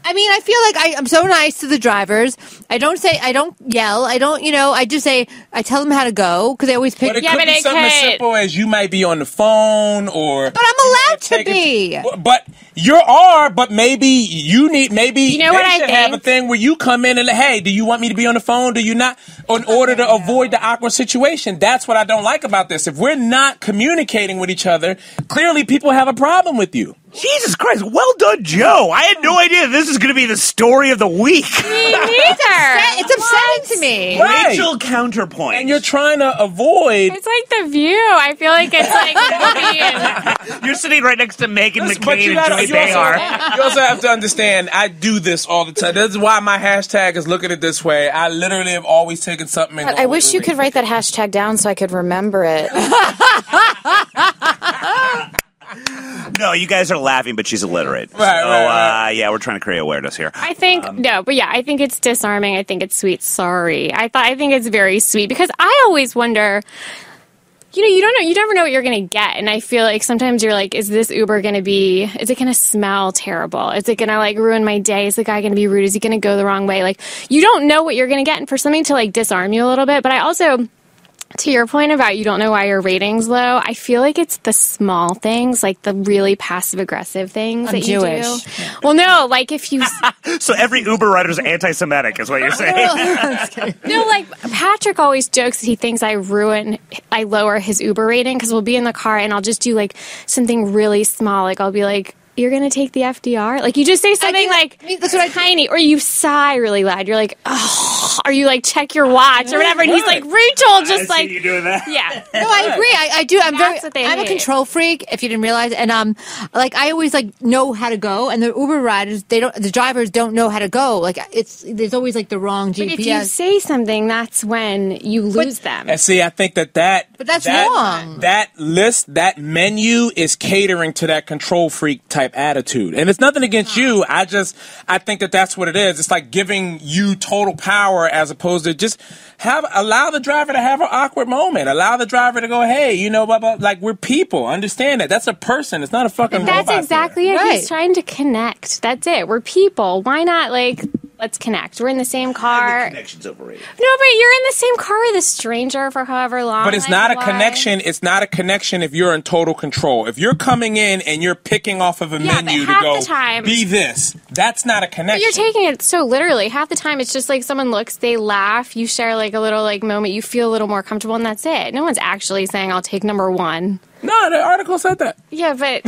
I mean, I feel like I, I'm so nice to the drivers. I don't say, I don't yell. I don't, you know, I just say, I tell them how to go because they always pick. But it Yeah, could but be it something as could- simple as you might be on the phone or. But I'm allowed to be. But you are, but maybe you need, maybe You know they what I should have a think? thing where you come in and, hey, do you want me to be on the phone? Do you not? In order to avoid the awkward situation. That's what I don't like about this. If we're not communicating with each other, clearly people have a problem with you. Jesus Christ, well done, Joe. I had no idea this is going to be the story of the week. Me neither. It's upsetting to me. Right. Rachel counterpoint. And you're trying to avoid. It's like The View. I feel like it's like movie and You're sitting right next to Megan But McCain you, and gotta, Joey you, also, Behar. you also have to understand, I do this all the time. This is why my hashtag is look at it this way. I literally have always taken something and I wish you could write that hashtag down so I could remember it. No, you guys are laughing, but she's illiterate. Right, so, right, right. Uh, yeah, we're trying to create awareness here. I think Um, no, but yeah, I think it's disarming. I think it's sweet. Sorry, I thought I think it's very sweet because I always wonder. You know, you don't know. You never know what you're going to get, and I feel like sometimes you're like, "Is this Uber going to be? Is it going to smell terrible? Is it going to like ruin my day? Is the guy going to be rude? Is he going to go the wrong way?" Like, you don't know what you're going to get, and for something to like disarm you a little bit. But I also, to your point about you don't know why your rating's low, I feel like it's the small things, like the really passive aggressive things I'm that you Jewish. do. Well, no, like if you. So every Uber rider is anti-Semitic, is what you're saying? No, like Patrick always jokes that he thinks I ruin, I lower his Uber rating because we'll be in the car and I'll just do like something really small. Like I'll be like, "You're gonna take the F D R?" Like you just say something do- like I mean, that's what I- tiny, or you sigh really loud. You're like, "Oh," or you like check your watch or whatever, and he's like, "Rachel, just I like see you doing that. yeah." No, I agree. I, I do. I'm That's very. what they I'm a hate. control freak. If you didn't realize, and um, like I always like know how to go, and the Uber riders, they don't. The drivers don't know how to go. Like it's there's always like the wrong G But P S. if you say something, that's when you lose them. And see, I think that that But that's that, wrong. That list, that menu is catering to that control freak type attitude, and it's nothing against you. I just, I think that that's what it is. It's like giving you total power as opposed to just have allow the driver to have an awkward moment. Allow the driver to go, "Hey, you know, blah, blah, like we're people. Understand that that's a person. It's not a fucking That's robot." exactly it. Right. He's trying to connect. That's it. We're people. Why not like let's connect? We're in the same car. Connection's overrated. No, but you're in the same car with a stranger for however long. But it's like, not a why? connection. It's not a connection if you're in total control. If you're coming in and you're picking off of a Yeah, but menu to half go the time- be this, that's not a But connection. you're taking it so literally. Half the time, it's just like someone looks, they laugh, you share like a little like moment, you feel a little more comfortable, and that's it. No one's actually saying, "I'll take number one." No, the article said that. Yeah, but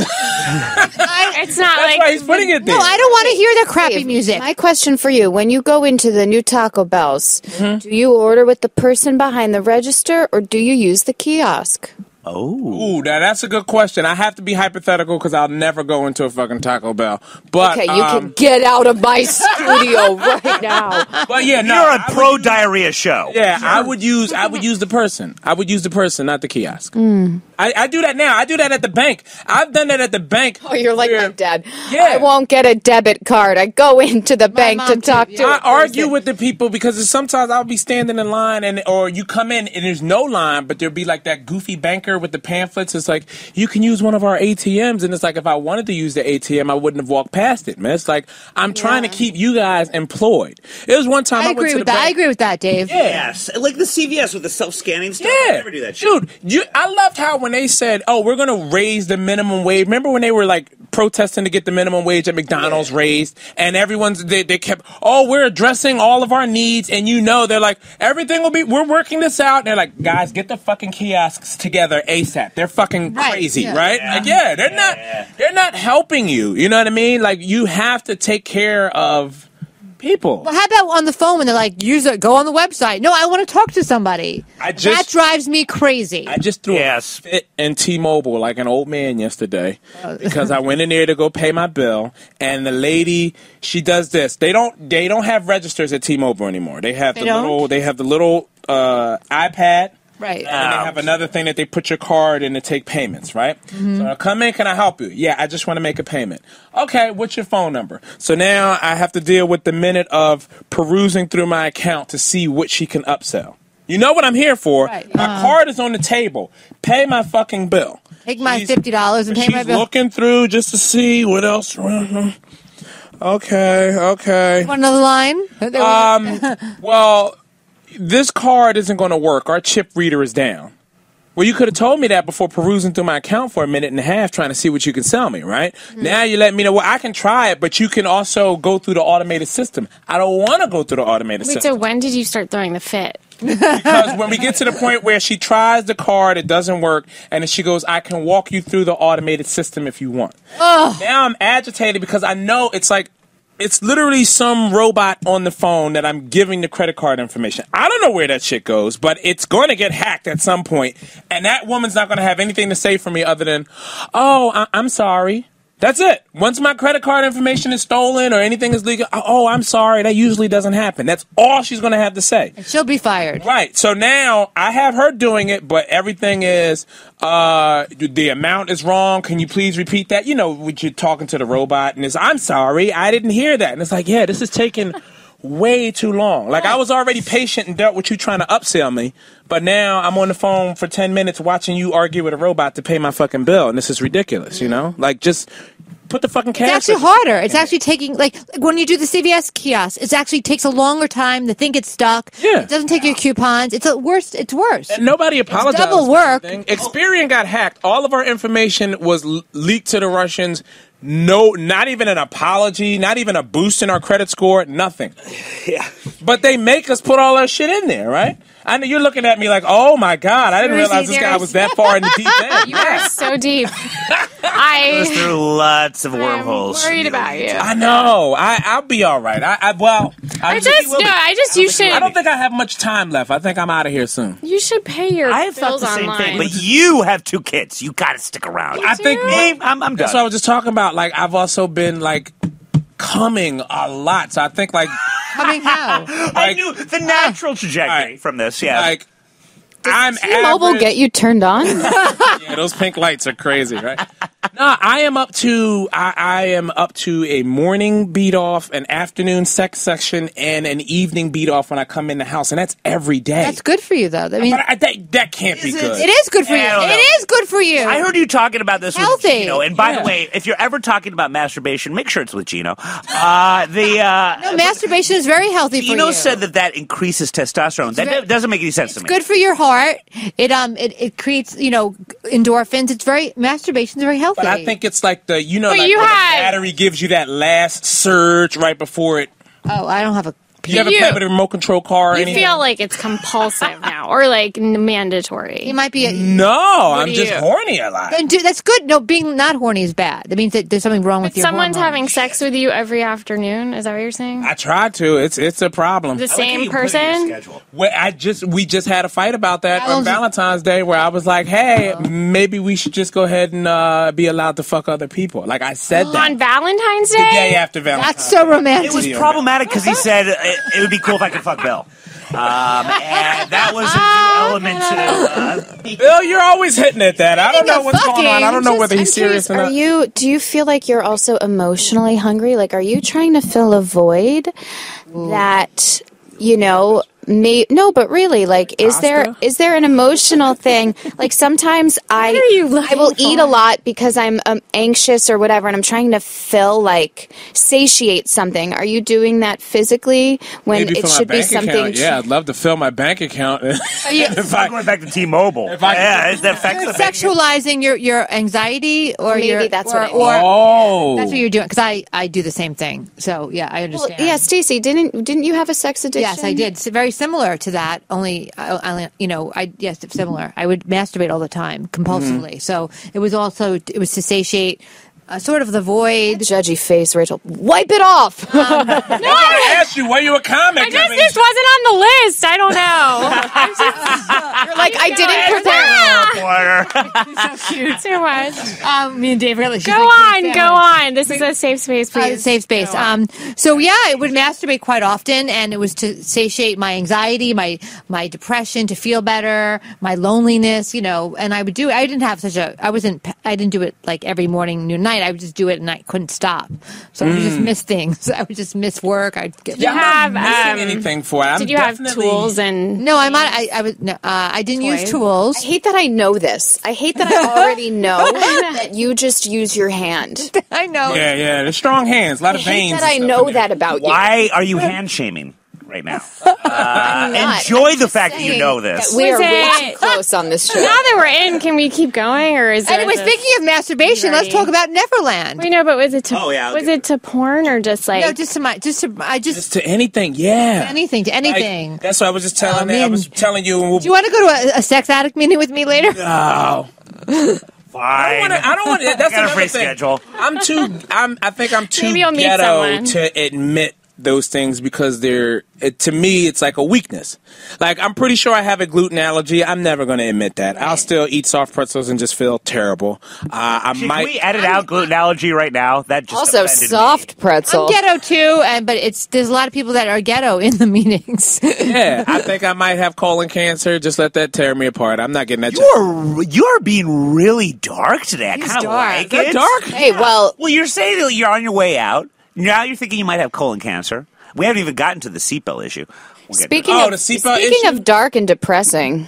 it's not That's like why he's putting it there. No, I don't want to hear that crappy music. My question for you: when you go into the new Taco Bells, Mm-hmm. do you order with the person behind the register or do you use the kiosk? Oh. Ooh, now that's a good question. I have to be hypothetical because I'll never go into a fucking Taco Bell. But Okay, you um, can get out of my studio right now. But yeah, no, You're a I would pro use- diarrhea show. Yeah, I would use I would use the person. I would use the person, not the kiosk. I, I do that now. I do that at the bank. I've done that at the bank. Oh, you're like where my dad. Yeah. I won't get a debit card. I go into the bank mom to too, talk yeah. to. I a argue person. with the people because sometimes I'll be standing in line and or you come in and there's no line, but there'll be like that goofy banker with the pamphlets. It's like you can use one of our A T Ms, and it's like if I wanted to use the A T M, I wouldn't have walked past it, man. It's like I'm trying to keep you guys employed. It was one time I, I went agree to with the that. bank. I agree with that, Dave. Yeah. Yes. Like the C V S with the self-scanning stuff. I Yeah, never do that shit. dude. You, I loved how when they said, "Oh, we're gonna raise the minimum wage." Remember when they were like protesting to get the minimum wage at McDonald's raised, and everyone's they, they kept, "Oh, we're addressing all of our needs," and you know they're like, "Everything will be. We're working this out." And they're like, "Guys, get the fucking kiosks together ASAP." They're fucking Right, crazy, yeah. right? Yeah. Like, yeah, they're not. yeah. They're not helping you. You know what I mean? Like, you have to take care of people. Well, how about on the phone when they're like, use it, go on the website? No, I want to talk to somebody. I just- that drives me crazy. I just threw Yes. a fit in T-Mobile like an old man yesterday because I went in there to go pay my bill, and the lady, she does this. They don't they don't have registers at T-Mobile anymore. They have They the don't? little they have the little uh, iPad. right. And they have another thing that they put your card in to take payments, right? Mm-hmm. So I come in, can I help you? Yeah, I just want to make a payment. Okay, what's your phone number? So now I have to deal with the minute of perusing through my account to see what she can upsell. You know what I'm here for. Right. My Uh-huh. card is on the table. Pay my fucking bill. Take my She's- fifty dollars and pay she's my bill. looking through just to see what else. Okay, okay. Want another line? Um, well, this card isn't going to work. Our chip reader is down. Well, you could have told me that before perusing through my account for a minute and a half trying to see what you can sell me, right? Mm-hmm. Now you let me know, well, I can try it, but you can also go through the automated system. I don't want to go through the automated Wait, system. so when did you start throwing the fit? Because when we get to the point where she tries the card, it doesn't work, and then she goes, I can walk you through the automated system if you want. Ugh. Now I'm agitated because I know it's like, it's literally some robot on the phone that I'm giving the credit card information. I don't know where that shit goes, but it's going to get hacked at some point, and that woman's not going to have anything to say for me other than, oh, I- I'm sorry. That's it. Once my credit card information is stolen or anything is legal, oh, I'm sorry. That usually doesn't happen. That's all she's going to have to say. She'll be fired. Right. So now I have her doing it, but everything is, uh, the amount is wrong. Can you please repeat that? You know, when you're talking to the robot and it's, I'm sorry, I didn't hear that. And it's like, yeah, this is taking way too long. Like, I was already patient and dealt with you trying to upsell me, but now I'm on the phone for ten minutes watching you argue with a robot to pay my fucking bill, and this is ridiculous, you know? Like, just put the fucking cash. It's actually harder. It's actually taking, like, when you do the C V S kiosk, it actually takes a longer time. The thing gets stuck. Yeah. It doesn't take your coupons. It's a worse. It's worse. And nobody apologized. It's double for work. anything. Experian got hacked. All of our information was l- leaked to the Russians. No, not even an apology, not even a boost in our credit score, nothing. Yeah. But they make us put all our shit in there, right? I know you're looking at me like, oh my God, I didn't realize this guy was that far in the deep end. You are so deep. I Goes through lots of I'm wormholes. worried about you. I know. I, I'll be all right. I, I well, I, I just no. I just you should. I don't think I have much time left. I think I'm out of here soon. You should pay your I have thought bills the same online. thing, but you have two kids. You got to stick around. I think Me, I'm, I'm that's done. what I was just talking about. Like, I've also been like coming a lot, so I think like Coming how? I like- knew the natural trajectory Alright. from this. Yeah. like I'm T-Mobile average- get you turned on? Yeah, those pink lights are crazy, right? No, I am up to I, I am up to a morning beat off, an afternoon sex section, and an evening beat off when I come in the house, and that's every day. That's good for you, though. I mean, but I, that that can't be Is it- good. it is good for you. I don't know. It is good for you. I heard you talking about this Healthy. with Gino. And by Yeah. the way, if you're ever talking about masturbation, make sure it's with Gino. Uh, the uh, No, masturbation is very healthy for Gino you. said that that increases testosterone. That very- doesn't make any sense to me. Good for your heart. It um it, it creates, you know, endorphins. It's very masturbation is very healthy. But I think it's like the you know But like you when had- the battery gives you that last surge right before it. Oh, I don't have a. You ever You- play with a remote control car or You anything? feel like it's compulsive now, or like n- mandatory. It might be. A, no, I'm do just you- horny a lot. Then do, that's good. No, being not horny is bad. That means that there's something wrong with But your someone's hormones. having sex with you every afternoon. Is that what you're saying? I tried to. It's it's a problem. The I like how same you put it in your person? schedule. Well, I just we just had a fight about that How on long's it- Valentine's Day, where I was like, "Hey, maybe we should just go ahead and uh, be allowed to fuck other people." Like I said that On Valentine's the day Day? after Valentine's. That's so romantic. It was problematic because he said it, it would be cool if I could fuck Bill. Um, and that was a new element to. Uh, Bill, you're always hitting at that. I don't know what's going on. I don't know Just- whether he's I'm serious curious, or Are not. you? Do you feel like you're also emotionally hungry? Like, are you trying to fill a void that you know? May, no, but really, like, is there Pasta? is there an emotional thing? Like, sometimes I are you I will looking eat for? a lot because I'm um, anxious or whatever, and I'm trying to fill, like, satiate something. Are you doing that physically when Maybe it for my should be bank something? account. Yeah, I'd love to fill my bank account. if I, going back to T-Mobile. If I- yeah, that affects You're the bank- sexualizing your, your anxiety, or Maybe your, that's or, what I or mean. oh, that's what you're doing. Because I, I do the same thing. So yeah, I Well, understand. yeah, Stacey, didn't didn't you have a sex addiction? Yes, I did. It's very similar to that. Only, I, I, you know, I yes, it's similar. I would masturbate all the time, compulsively. So it was also it was to satiate, uh, sort of the void. Judgy face, Rachel. Wipe it off. I asked you, were you a comic? I just, mean, this wasn't on the list. I don't know. I'm just, You're like, I didn't prepare. Porter. so cute. Too much. Um, me and Dave really. Go on, go on. This is a safe space, Uh, please. safe space. Um, so yeah, I would masturbate quite often, and it was to satiate my anxiety, my my depression, to feel better, my loneliness, you know. And I would do. I didn't have such a. I wasn't. I didn't do it like every morning, noon, night. I would just do it, and I couldn't stop. So I would just miss things. I would just miss work. I'd get. Yeah, I'm have, not missing um, anything for it. I'm Did you have definitely- tools and No, I'm not. I, I was. No, uh, I didn't use Toys? tools. I hate that I know this. this. I hate that I already know that you just use your hand. I know. Yeah, yeah. There's strong hands. A lot I of hate veins. that and I stuff know in there. that about you. Why are you hand shaming right now? I'm not. Enjoy I'm the just fact that you saying know this. that we Was are way it- too close on this show. Now that we're in, can we keep going, or is Anyway, it just- speaking of masturbation, let's Ready. talk about Neverland. Wait, no, but was it to Oh, yeah, was okay. it to porn or just like No, just to my, just to, I just, Just to anything, yeah. anything, to Like, anything. that's what I was just telling. Oh, I man. was telling you. Do you want to go to a, a sex addict meeting with me later? Oh. Fine. I don't want to. I don't want. That's Got a another free thing. schedule. I'm too. I'm. I think I'm too Maybe you'll meet ghetto someone. to admit those things because they're. It, to me, it's like a weakness. Like I'm pretty sure I have a gluten allergy. I'm never going to admit that. I'll still eat soft pretzels and just feel terrible. Uh, I Can might. we edit out gluten allergy right now? That just Also, offended me. soft pretzel. I'm ghetto too, and but it's there's a lot of people that are ghetto in the meetings. Yeah, I think I might have colon cancer. Just let that tear me apart. I'm not getting that. You're you're being really dark today. I He's kind of dark. like They're it. dark. Hey, well, Well, you're saying that you're on your way out. Now you're thinking you might have colon cancer. We haven't even gotten to the seatbelt issue. We'll get to speaking Oh, of the seatbelt speaking issue? of dark and depressing,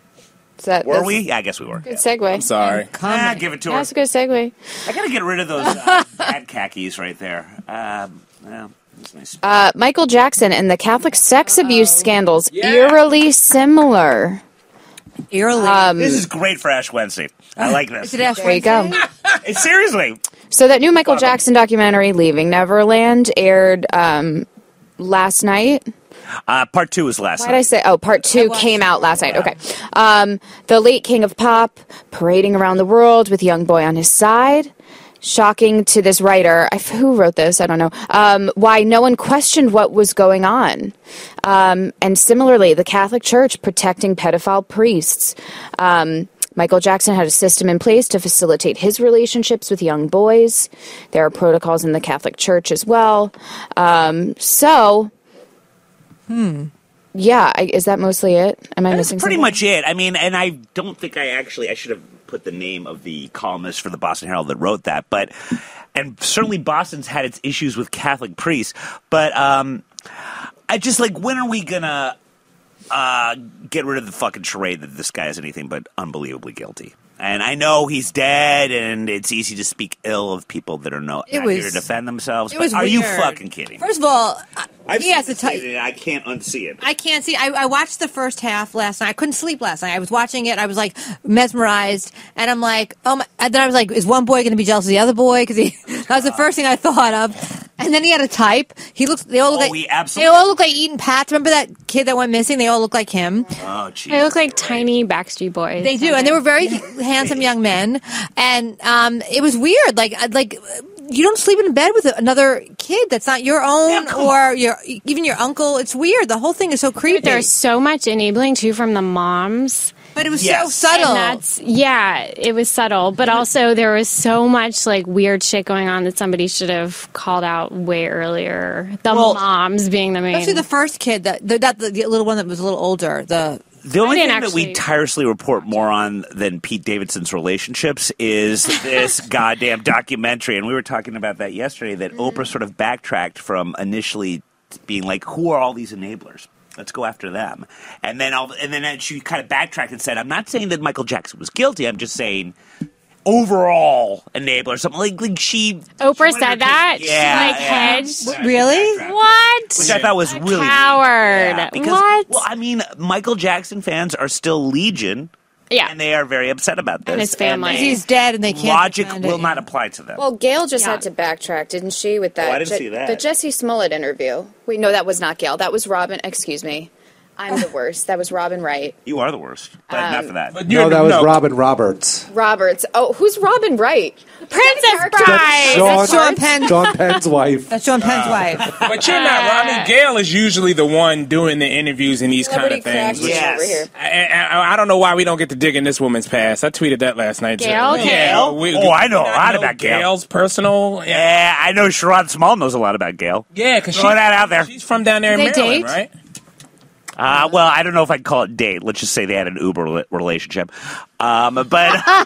is that that. Were that's we? Yeah, I guess we were. a good segue? I'm sorry. Ah, give it to her. That's a good segue. I gotta get rid of those uh, bad khakis right there. Um, well, that's nice. Uh, Michael Jackson and the Catholic sex abuse scandals Yeah. eerily similar. Eerily. Um, This is great for Ash Wednesday. I like this. Is it Ash there you go. Hey, seriously. So that new Michael Jackson documentary, Leaving Neverland, aired um, last night. Uh, part two was last Why did I night. say? Oh, part two came out last night. Okay. Um, the late king of pop parading around the world with young boy on his side. Shocking to this writer. I, who wrote this? I don't know. Um, why no one questioned what was going on. Um, and similarly, the Catholic Church protecting pedophile priests. Um, Michael Jackson had a system in place to facilitate his relationships with young boys. There are protocols in the Catholic Church as well. Um, so, hmm. Yeah, I, is that mostly it? Am I That's missing pretty something? much it. I mean, and I don't think I actually, I should have put the name of the columnist for the Boston Herald that wrote that, but, and certainly Boston's had its issues with Catholic priests, but um, I just like, when are we gonna uh, get rid of the fucking charade that this guy is anything but unbelievably guilty? And I know he's dead, and it's easy to speak ill of people that are no, It not was- here to defend themselves. it But was are you weird. fucking kidding? First of all, I've he has seen to this tell. movie, and I can't unsee it. I can't see. I, I watched the first half last night. I couldn't sleep last night. I was watching it. I was like mesmerized, and I'm like, oh my! And then I was like, is one boy going to be jealous of the other boy? Because that was the first thing I thought of. And then he had a type. He looks. They all look Oh, like. he absolutely- They all look like Eaton Pats. Remember that kid that went missing? They all look like him. Oh, jeez. they look like tiny Backstreet Boys? They do, and they were very handsome young men. And um, it was weird. Like, like you don't sleep in bed with another kid that's not your own or your even your uncle. It's weird. The whole thing is so creepy. There's so much enabling too from the moms. But it was Yes. so subtle. And that's yeah, it was subtle, but also there was so much like weird shit going on that somebody should have called out way earlier. The Well, moms being the main. Especially the first kid, that the, that the, the little one that was a little older. The The only I thing didn't that we actually- tirelessly report more on than Pete Davidson's relationships is this goddamn documentary. And we were talking about that yesterday, that Oprah sort of backtracked from initially being like, who are all these enablers? Let's go after them. And then all, and then she kind of backtracked and said, I'm not saying that Michael Jackson was guilty. I'm just saying overall enabler. Something like, like she... Oprah she said that. Yeah. She like yeah. hedged. really? What? Which I thought was really coward. Yeah, because, What? Well, I mean, Michael Jackson fans are still legion. Yeah. And they are very upset about this. And his family. they- He's dead, and they can't. logic defend will it. not apply to them. Well, Gail just Yeah. had to backtrack, didn't she, with that? Oh, I didn't see that. The Jesse Smollett interview. Wait, no, that was not Gail. That was Robin. Excuse me. I'm the worst. That was Robin Wright. you are the worst, but Um, not for that. But No, you're- that was Robin Roberts. Roberts. Oh, who's Robin Wright? Princess character? Bride. Sean, That's Sean Penn. Sean Penn's wife. That's Sean Penn's wife. But you're not. Well, I mean, Gail is usually the one doing the interviews and these kind Celebrity of things. crash Yes. over here. I, I, I don't know why we don't get to dig in this woman's past. I tweeted that last night. too. Gail? Yeah. Gail? we- Oh, I know do a you lot know about Gail. Gail's personal. Yeah, yeah, I know Sharon Small knows a lot about Gail. yeah, because Throw that out there. She's from down there in They Maryland, date? right? Uh, well, I don't know if I'd call it date. Let's just say they had an Uber rela- relationship. Um, but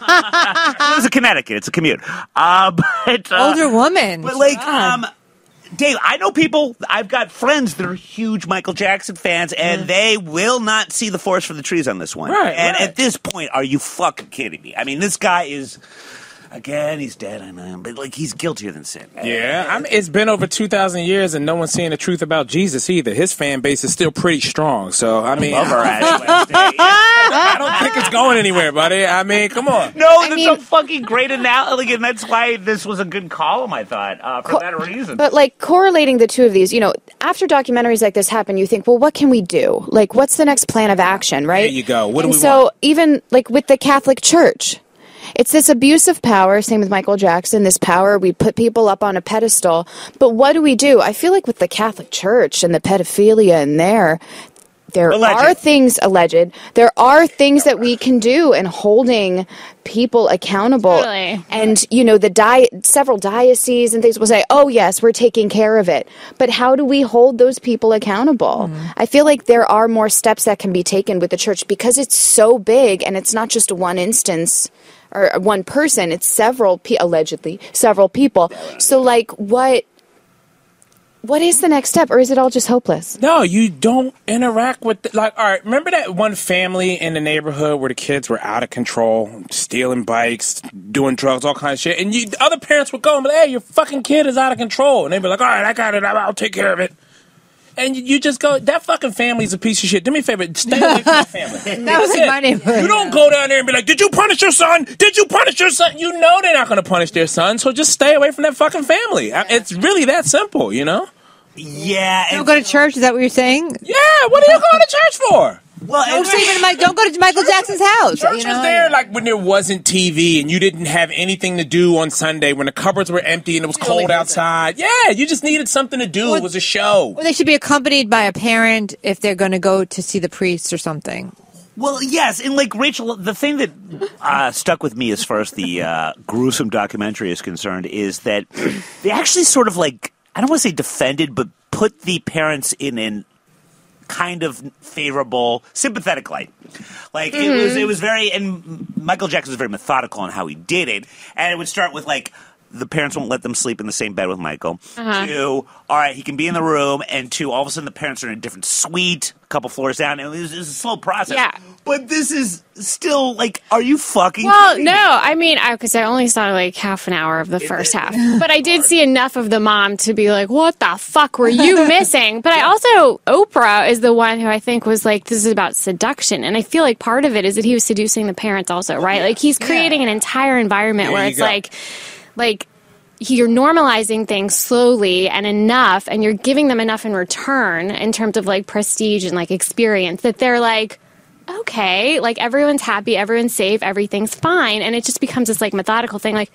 it was a Connecticut. It's a commute. Uh, but uh, Older woman. But like, God. um, Dave, I know people, I've got friends that are huge Michael Jackson fans, and mm. they will not see the forest for the trees on this one. Right, and right. at this point, are you fucking kidding me? I mean, this guy is, again, he's dead, I know, but like, he's guiltier than sin. Yeah, I mean, it's been over two thousand years, and no one's saying the truth about Jesus either. His fan base is still pretty strong, so, I mean. I love her Ash Wednesday. I don't think it's going anywhere, buddy. I mean, come on. No, I that's mean, a fucking great analogy, and that's why this was a good column, I thought, uh, for co- that reason. But, like, correlating the two of these, you know, after documentaries like this happen, you think, well, what can we do? Like, what's the next plan of action, right? There you go. What and do we so, want? even, like, with the Catholic Church, it's this abuse of power, same with Michael Jackson, this power, we put people up on a pedestal. But what do we do? I feel like with the Catholic Church and the pedophilia in there, there alleged. are things alleged. There are things that we can do in holding people accountable. Totally. And, you know, the di- several dioceses and things will say, oh, yes, we're taking care of it. But how do we hold those people accountable? Mm-hmm. I feel like there are more steps that can be taken with the church because it's so big and it's not just one instance or one person. It's several, pe- allegedly, several people. So, like, what... What is the next step, or is it all just hopeless? No, you don't interact with, the, like, all right, remember that one family in the neighborhood where the kids were out of control, stealing bikes, doing drugs, all kinds of shit, and you, the other parents would go and be like, hey, your fucking kid is out of control, and they'd be like, all right, I got it, I'll take care of it. And you just go, that fucking family's a piece of shit. Do me a favor, stay away from that family. That was in my neighborhood. You don't go down there and be like, did you punish your son? Did you punish your son? You know they're not going to punish their son, so just stay away from that fucking family. It's really that simple, you know? Yeah. Don't go to church, is that what you're saying? Yeah, what are you going to church for? Well, Don't, even my, don't go to Michael Jackson's house. Church you know? was there like when there wasn't T V and you didn't have anything to do on Sunday when the cupboards were empty and it was cold outside. Yeah, you just needed something to do. Well, it was a show. Or they should be accompanied by a parent if they're going to go to see the priest or something. Well, yes, and like Rachel, the thing that uh, stuck with me as far as the uh, gruesome documentary is concerned is that they actually sort of like, I don't want to say defended, but put the parents in an kind of favorable, sympathetic light. Like mm-hmm. it was, it was very, and Michael Jackson was very methodical on how he did it, and it would start with like, the parents won't let them sleep in the same bed with Michael. Uh-huh. Two, all right, he can be in the room, and two, all of a sudden the parents are in a different suite, a couple floors down, and it was, it was a slow process. Yeah. But this is still, like, are you fucking Well, kidding no, me? I mean, because I, I only saw like half an hour of the first half. But I did see enough of the mom to be like, what the fuck were you missing? But I also, Oprah is the one who I think was like, this is about seduction. And I feel like part of it is that he was seducing the parents also, right? Like, he's creating yeah. an entire environment there where it's go. like, like, you're normalizing things slowly and enough, and you're giving them enough in return in terms of like prestige and like experience that they're like, okay, like everyone's happy, everyone's safe, everything's fine. And it just becomes this like methodical thing. Like,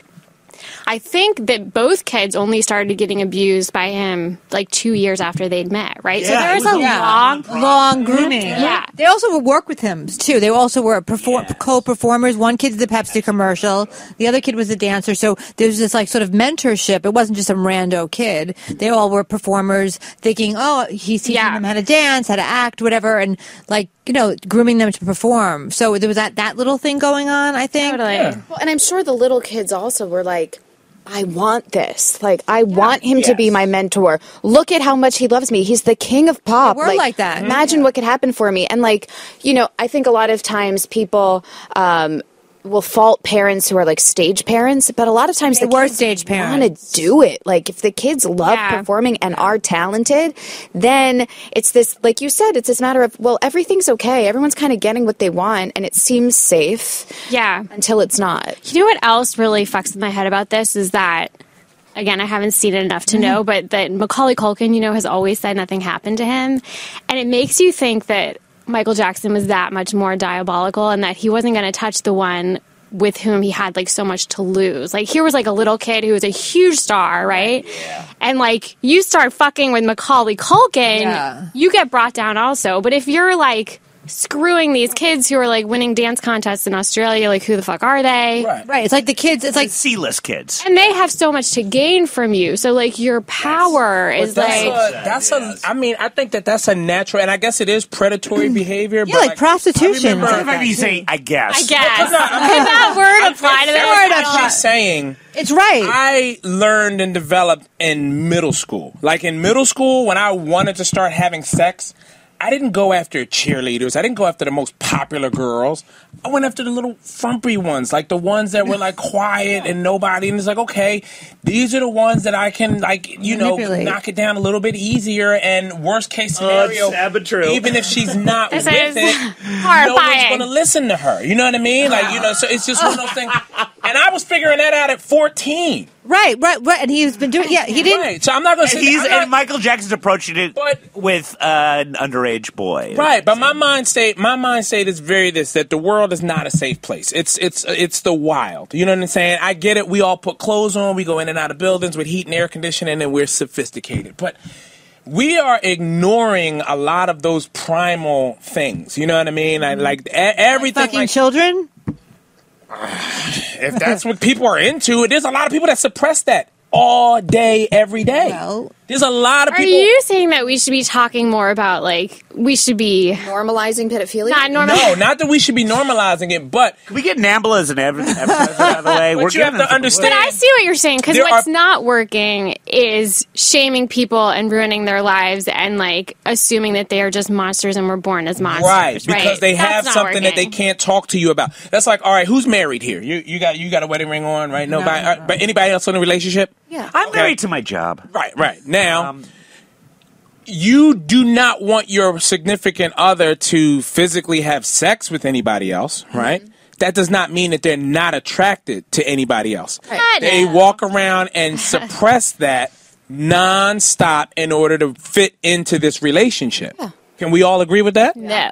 I think that both kids only started getting abused by him like two years after they'd met, right? Yeah, so there was, was a a long, long, long grooming. Yeah. They also would work with him, too. They also were perform- yes. co-performers. One kid did the Pepsi commercial. The other kid was a dancer. So there was this like sort of mentorship. It wasn't just some rando kid. They all were performers thinking, oh, he's teaching Yeah. them how to dance, how to act, whatever, and like, you know, grooming them to perform. So there was that, that little thing going on, I think. Totally. Yeah. Well, and I'm sure the little kids also were like, I want this. Like, I want him yes. to be my mentor. Look at how much he loves me. He's the king of pop. They were like that. Imagine Yeah. what could happen for me. And, like, you know, I think a lot of times people um, will fault parents who are, like, stage parents. But a lot of times They the were kids stage want parents. to do it. Like, if the kids love Yeah. performing and are talented, then it's this, like you said, it's this matter of, well, everything's okay. Everyone's kind of getting what they want. And it seems safe Yeah. until it's not. You know what else really fucks with my head about this is that, again, I haven't seen it enough to know, but that Macaulay Culkin, you know, has always said nothing happened to him. And it makes you think that Michael Jackson was that much more diabolical and that he wasn't going to touch the one with whom he had like so much to lose. Like, here was like a little kid who was a huge star, right? Yeah. And like, you start fucking with Macaulay Culkin, Yeah. you get brought down also. But if you're like screwing these kids who are like winning dance contests in Australia, like, who the fuck are they? Right. Right. It's like the kids, it's like, Like C-list kids. And they have so much to gain from you. So, like, your power But is that's like... a, that's a, I mean, I think that that's a natural, and I guess it is predatory behavior. yeah, but like prostitution. I remember- Maybe you say, I guess. I guess. Could that word apply to Or this? very what much she's right. saying. It's right. I learned and developed in middle school. Like in middle school, when I wanted to start having sex, I didn't go after cheerleaders. I didn't go after the most popular girls. I went after the little frumpy ones, like the ones that were like quiet and nobody. And it's like, okay, these are the ones that I can, like, you know, Manipulate. knock it down a little bit easier. And worst case scenario, Oh, it's sad but true. even if she's not with This is it, no one's horrifying. going to listen to her. You know what I mean? Like, you know, so it's just one of those things. And I was figuring that out at fourteen. Right, right, right. And he's been doing. Yeah, he didn't. Right. So I'm not going to say He's I'm not- and Michael Jackson's approaching it But- with uh, an underage boy. Right, but my mind state, my mind state is very this that the world is not a safe place. It's it's it's the wild. You know what I'm saying? I get it. We all put clothes on. We go in and out of buildings with heat and air conditioning, and we're sophisticated. But we are ignoring a lot of those primal things. You know what I mean? I, like e- everything. Fucking Like, children. if that's what people are into, there's a lot of people that suppress that all day, every day. Well- There's a lot of Are people. you saying that we should be talking more about, like, we should be Normalizing pedophilia? not normal? No, not that we should be normalizing it, but Can we get NAMBLA as an adver- advertiser out of the way? But you giving have to them some understand- But I see what you're saying, because There what's are- not working is shaming people and ruining their lives and, like, assuming that they are just monsters and were born as monsters. Right, because they That's have not something that they working. can't talk to you about. That's like, all right, who's married here? You you got you got a wedding ring on, right? Nobody, No. uh, but anybody else in a relationship? Yeah. I'm Okay. married to my job. Right, right. Now, Um, you do not want your significant other to physically have sex with anybody else, right? That does not mean that they're not attracted to anybody else. Right. They walk around and suppress that nonstop in order to fit into this relationship. Can we all agree with that? No.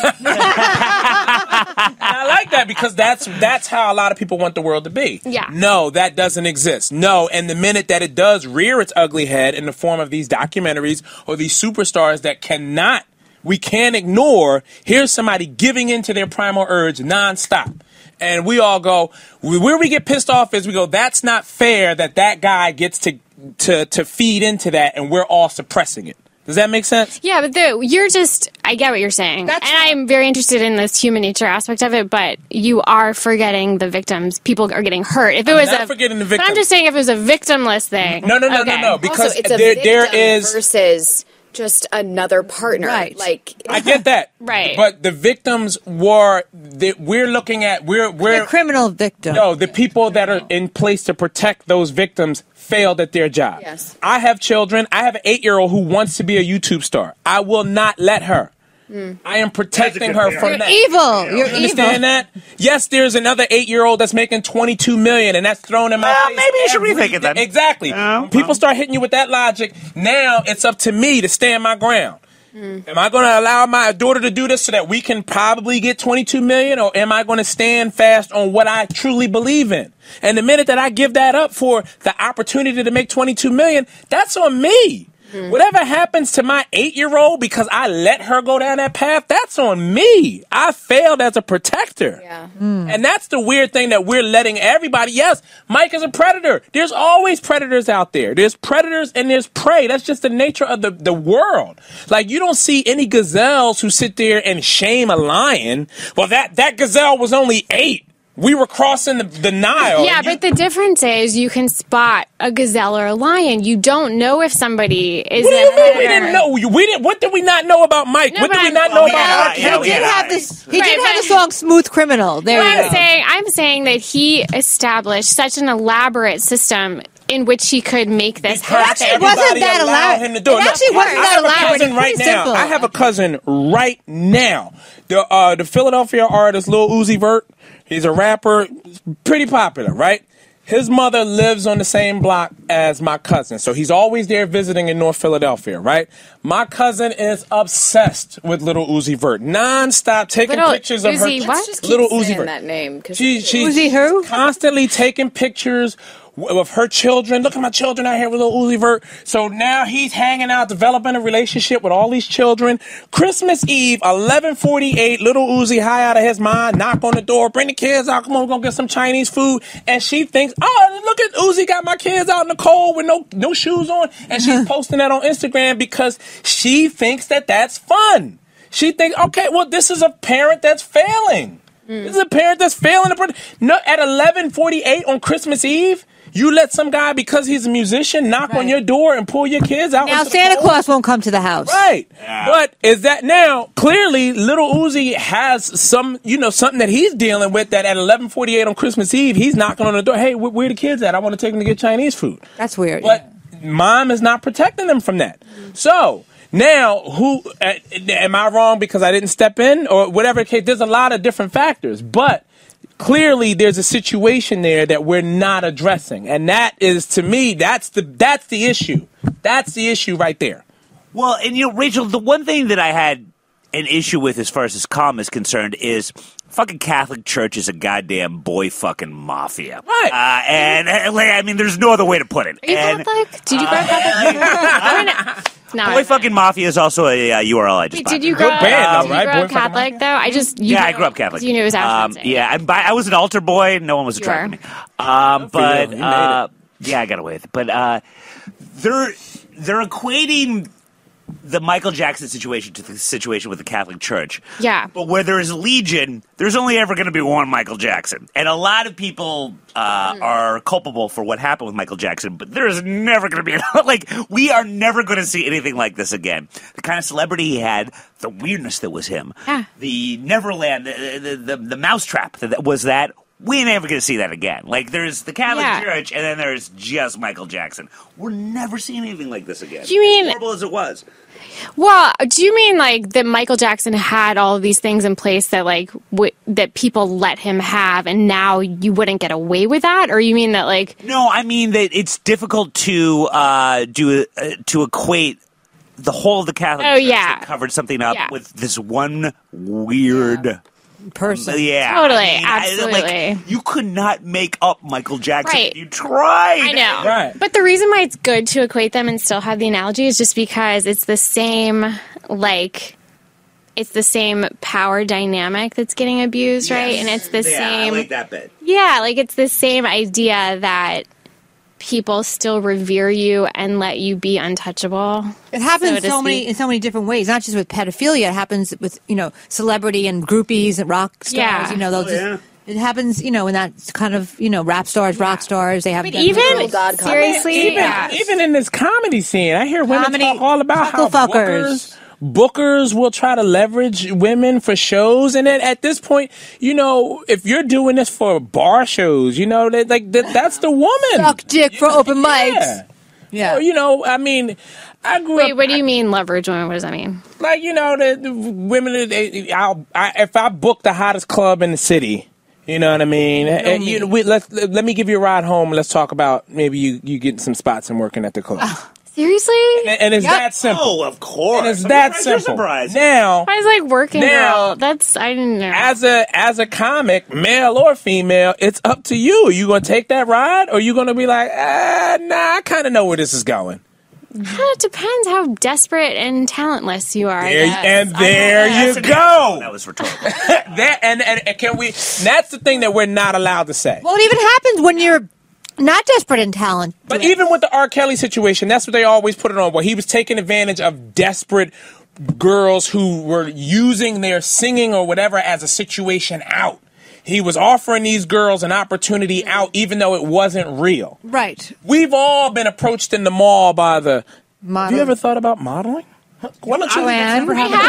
And I like that because that's that's how a lot of people want the world to be. Yeah. No, that doesn't exist. No, and the minute that it does rear its ugly head in the form of these documentaries or these superstars that cannot, we can't ignore, here's somebody giving into their primal urge nonstop. And we all go, where we get pissed off is we go, that's not fair that that guy gets to to to feed into that and we're all suppressing it. Does that make sense? Yeah, but the, you're just, I get what you're saying. That's and I'm very interested in this human nature aspect of it, but you are forgetting the victims. People are getting hurt. If it I'm was not a, forgetting the But I'm victims. just saying if it was a victimless thing. No, no, no, okay. no, no. Because also, it's a there, victim there is. versus just another partner. Right. Like, I get that, Right. But the victims were that we're looking at. We're we're A criminal victim. no the people that are in place to protect those victims failed at their job. Yes. I have children. I have an eight-year-old who wants to be a YouTube star. I will not let her. I am protecting her from You're that. evil. You're You evil. understand that? Yes, there's another eight-year-old that's making twenty-two million, and that's thrown in my Well, face. maybe you should every rethink it then. day. Exactly. Oh, When people well. start hitting you with that logic, now it's up to me to stand my ground. Am I going to allow my daughter to do this so that we can probably get twenty-two million, or am I going to stand fast on what I truly believe in? And the minute that I give that up for the opportunity to make twenty-two million, that's on me. Whatever happens to my eight-year-old because I let her go down that path, that's on me. I failed as a protector. yeah. And that's the weird thing that we're letting everybody. Yes, Mike is a predator. There's always predators out there. There's predators and there's prey. That's just the nature of the, the world. Like, you don't see any gazelles who sit there and shame a lion. Well, that, that gazelle was only eight. We were crossing the, the Nile. Yeah, and you- but the difference is you can spot a gazelle or a lion. You don't know if somebody is What do a you mean we predator. didn't know? We didn't. What did we not know about Mike? No, what did but we I'm- not know Oh, about yeah, R. He yeah, Kelly? did yeah. have this. He Right, did have but- the song "Smooth Criminal." There What you I'm go. saying, I'm saying that he established such an elaborate system in which he could make this Because happen. It wasn't everybody that allowed elaborate. him to do It it. actually Look, wasn't I that have a elaborate. cousin It's right pretty now. simple. I have a cousin right now. The uh, the Philadelphia artist Lil Uzi Vert. He's a rapper, pretty popular, right? His mother lives on the same block as my cousin, so he's always there visiting in North Philadelphia, right? My cousin is obsessed with Little Uzi Vert, non-stop taking Little pictures of Uzi her. what? Let's just keep Little Uzi saying Vert. that name. 'cause She, she's Uzi who? constantly taking pictures w- of her children. Look at my children out here with little Uzi Vert. So now he's hanging out, developing a relationship with all these children. Christmas Eve, eleven forty-eight, little Uzi high out of his mind, knock on the door, bring the kids out, come on, we're going to get some Chinese food. And she thinks, oh, look at Uzi got my kids out in the cold with no, no shoes on. And she's posting that on Instagram because she thinks that that's fun. She thinks, okay, well, this is a parent that's failing. Mm. This is a parent that's failing. A no, at eleven forty-eight on Christmas Eve, you let some guy, because he's a musician, knock Right. on your door and pull your kids out. Now into the Santa cold? Claus won't come to the house. Right. Yeah. But is that now, clearly, Little Uzi has some, you know, something that he's dealing with that at eleven forty-eight on Christmas Eve, he's knocking on the door. Hey, where, where the kids at? I want to take them to get Chinese food. That's weird. But mom is not protecting them from that. So now, who uh, am I wrong because I didn't step in or whatever the case? There's a lot of different factors, but clearly there's a situation there that we're not addressing, and that is, to me, that's the that's the issue. That's the issue right there. Well, and you know, Rachel, the one thing that I had an issue with as far as this column is concerned is fucking Catholic Church is a goddamn boy fucking mafia. Right. Uh, and, uh, like, I mean, there's no other way to put it. Are you and, Catholic? Did you grow up Catholic? No. Boy fucking mafia is also a uh, U R L I just Wait, bought. did you grow Good up, band, did though, you right? grow Boy up Fucking Catholic, though? I just... You Yeah, know, I grew up Catholic. You knew it was um, advertising. Yeah, I'm bi- I was an altar boy. No one was You attracted to were. me. Um, but you. You made uh, yeah, I got away with it. But uh, they're they're equating the Michael Jackson situation to the situation with the Catholic Church. Yeah. But where there is Legion, there's only ever going to be one Michael Jackson. And a lot of people uh, Mm. are culpable for what happened with Michael Jackson, but there is never going to be, like, we are never going to see anything like this again. The kind of celebrity he had, the weirdness that was him, Yeah. the Neverland, the, the, the, the mousetrap that was that, we ain't never going to see that again. Like, there's the Catholic Yeah. Church, and then there's just Michael Jackson. We're never seeing anything like this again. Do you mean- As horrible as it was. Well, do you mean like that Michael Jackson had all of these things in place that like w- that people let him have, and now you wouldn't get away with that? Or you mean that like No, I mean that it's difficult to uh, do uh, to equate the whole of the Catholic Oh, Church yeah. that covered something up Yeah. with this one weird Person. Yeah, Totally, I mean, I- absolutely. like, you could not make up Michael Jackson Right. if you tried. I know. Right. But the reason why it's good to equate them and still have the analogy is just because it's the same, like, it's the same power dynamic that's getting abused, right? And it's the yeah, same. I like that bit. Yeah, like it's the same idea that people still revere you and let you be untouchable. It happens so to so many speak. in so many different ways. Not just with pedophilia. It happens with you know celebrity and groupies and rock stars. Yeah. You know, they'll Oh, just. yeah. It happens, you know, in that kind of, you know, rap stars, rock stars. They have But them- even God seriously, Even, yeah. even in this comedy scene, I hear women Comedy talk all about how fuckle bookers, fuckers. bookers will try to leverage women for shows, and then at this point, you know, if you're doing this for bar shows, you know, that like that, that's the woman. suck dick for open mics. Yeah. Yeah. Or, you know, I mean, I grew Wait, up. what do you mean leverage women? What does that mean? Like, you know, the, the women. They, I'll, I, if I book the hottest club in the city. You know what I mean? And, you know, we, let's let me give you a ride home. Let's talk about maybe you, you getting some spots and working at the club. Seriously? and, and it's Yep. that simple. Oh, of course. And it's I'm that surprised you're simple. surprised. Now, I was like working Now- girl. That's I didn't know. as a as a comic, male or female, it's up to you. Are you gonna take that ride, or are you gonna be like, ah, nah, I kind of know where this is going? It depends how desperate and talentless you are. I There- guess. and I there don't know. you That's an go. asshole. That was rhetorical. that and, and and can we? That's the thing that we're not allowed to say. Well, it even happens when you're not desperate in talent. But even with the R. Kelly situation, that's what they always put it on. Where he was taking advantage of desperate girls who were using their singing or whatever as a situation out. He was offering these girls an opportunity out, even though it wasn't real. Right. We've all been approached in the mall by the. Have Model. you ever thought about modeling? Why don't you? Joanne.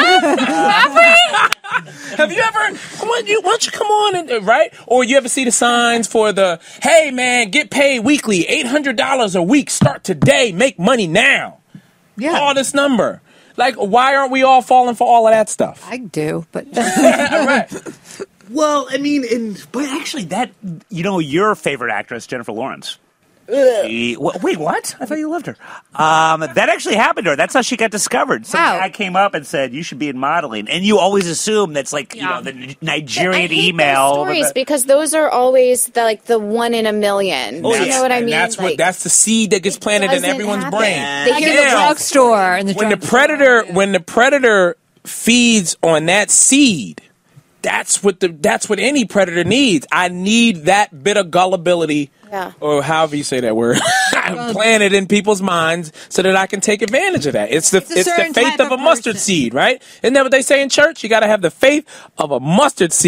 Have you ever? Come on, you, why don't you come on and uh, right? Or you ever see the signs for the? Hey man, get paid weekly, eight hundred dollars a week. Start today, make money now. Yeah. Call this number. Like, why aren't we all falling for all of that stuff? I do, but Right. Well, I mean, and, but actually, that, you know, your favorite actress, Jennifer Lawrence. She- wha- wait, what? I thought you loved her. Um, that actually happened to her. That's how she got discovered. Some Wow. guy came up and said, you should be in modeling. And you always assume that's like, you Yeah. know, the N- I Nigerian hate email. those over stories the- because those are always the, like the one in a million. Oh, you yeah. know what I And mean? that's what Like, that's the seed that gets planted in doesn't everyone's happen. brain. They like hear in the Now, drugstore. In the when the drugstore. predator when the predator feeds on that seed, that's what the that's what any predator needs. I need that bit of gullibility, Yeah. or however you say that word, planted in people's minds so that I can take advantage of that. It's the It's a it's, the certain faith type of a of mustard person. seed, right? Isn't that what they say in church? You got to have the faith of a mustard seed.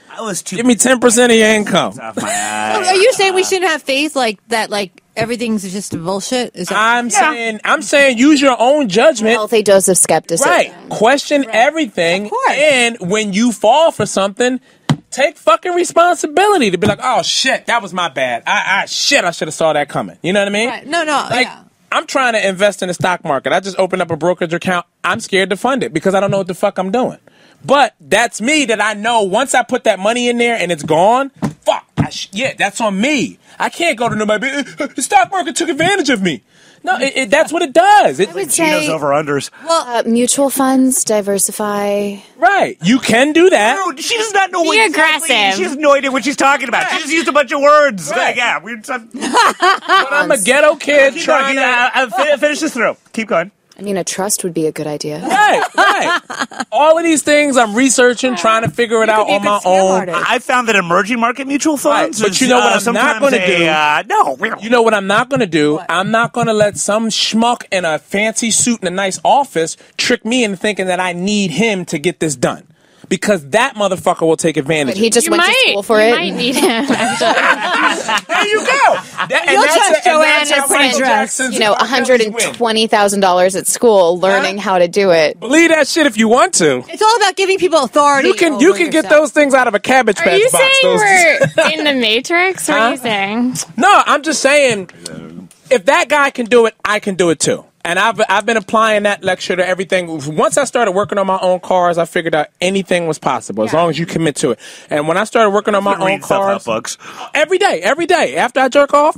I was too. Give me ten percent of your income. Off my eye. Are you saying we shouldn't have faith like that? Like everything's just bullshit? Is that- I'm saying, I'm saying, use your own judgment. Healthy dose of skepticism. Right. Question everything. Of course. And when you fall for something, take fucking responsibility to be like, oh shit, that was my bad. I, I shit, I should have saw that coming. You know what I mean? Right. No, no. Like, yeah. I'm trying to invest in the stock market. I just opened up a brokerage account. I'm scared to fund it because I don't know what the fuck I'm doing. But that's me that I know once I put that money in there and it's gone, fuck, I sh- yeah, that's on me. I can't go to nobody, the stock market took advantage of me. No, it, it, that's what it does. It's I would Gino's say over-unders. uh, mutual funds, diversify. right. You can do that. Dude, she does not know Be what exactly- aggressive. She has no idea what she's talking about. She just used a bunch of words. Right. Like, yeah, we're just, But I'm a ghetto kid keep going. trying Keep, to... uh, uh, fin- finish this through. Keep going. I mean, a trust would be a good idea. Right, right. All of these things I'm researching, trying to figure it out be a on good my scam own. artist. I found that emerging market mutual funds. Right, but is, you know what uh, I'm not sometimes gonna a, do? Uh, no, we don't. You know what I'm not going to do? I'm not going to let some schmuck in a fancy suit in a nice office trick me into thinking that I need him to get this done. Because that motherfucker will take advantage But he of just You went might, to school for you it. might need him. Actually. it. There you go. That, and You'll that's trust it, and Joanne that's how to put a Michael dress. Jackson's You know, one hundred Achilles win. twenty thousand dollars at school learning how to do it. Believe that shit if you want to. It's all about giving people authority. You can you over can get yourself. those things out of a Cabbage Are Patch you box. saying those we're in the Matrix? What are you Huh? saying? No, I'm just saying, if that guy can do it, I can do it too. And I've I've been applying that lecture to everything. Once I started working on my own cars, I figured out anything was possible as long as you commit to it. And when I started working on my Been own reading stuff out cars, books. every day, every day after I jerk off,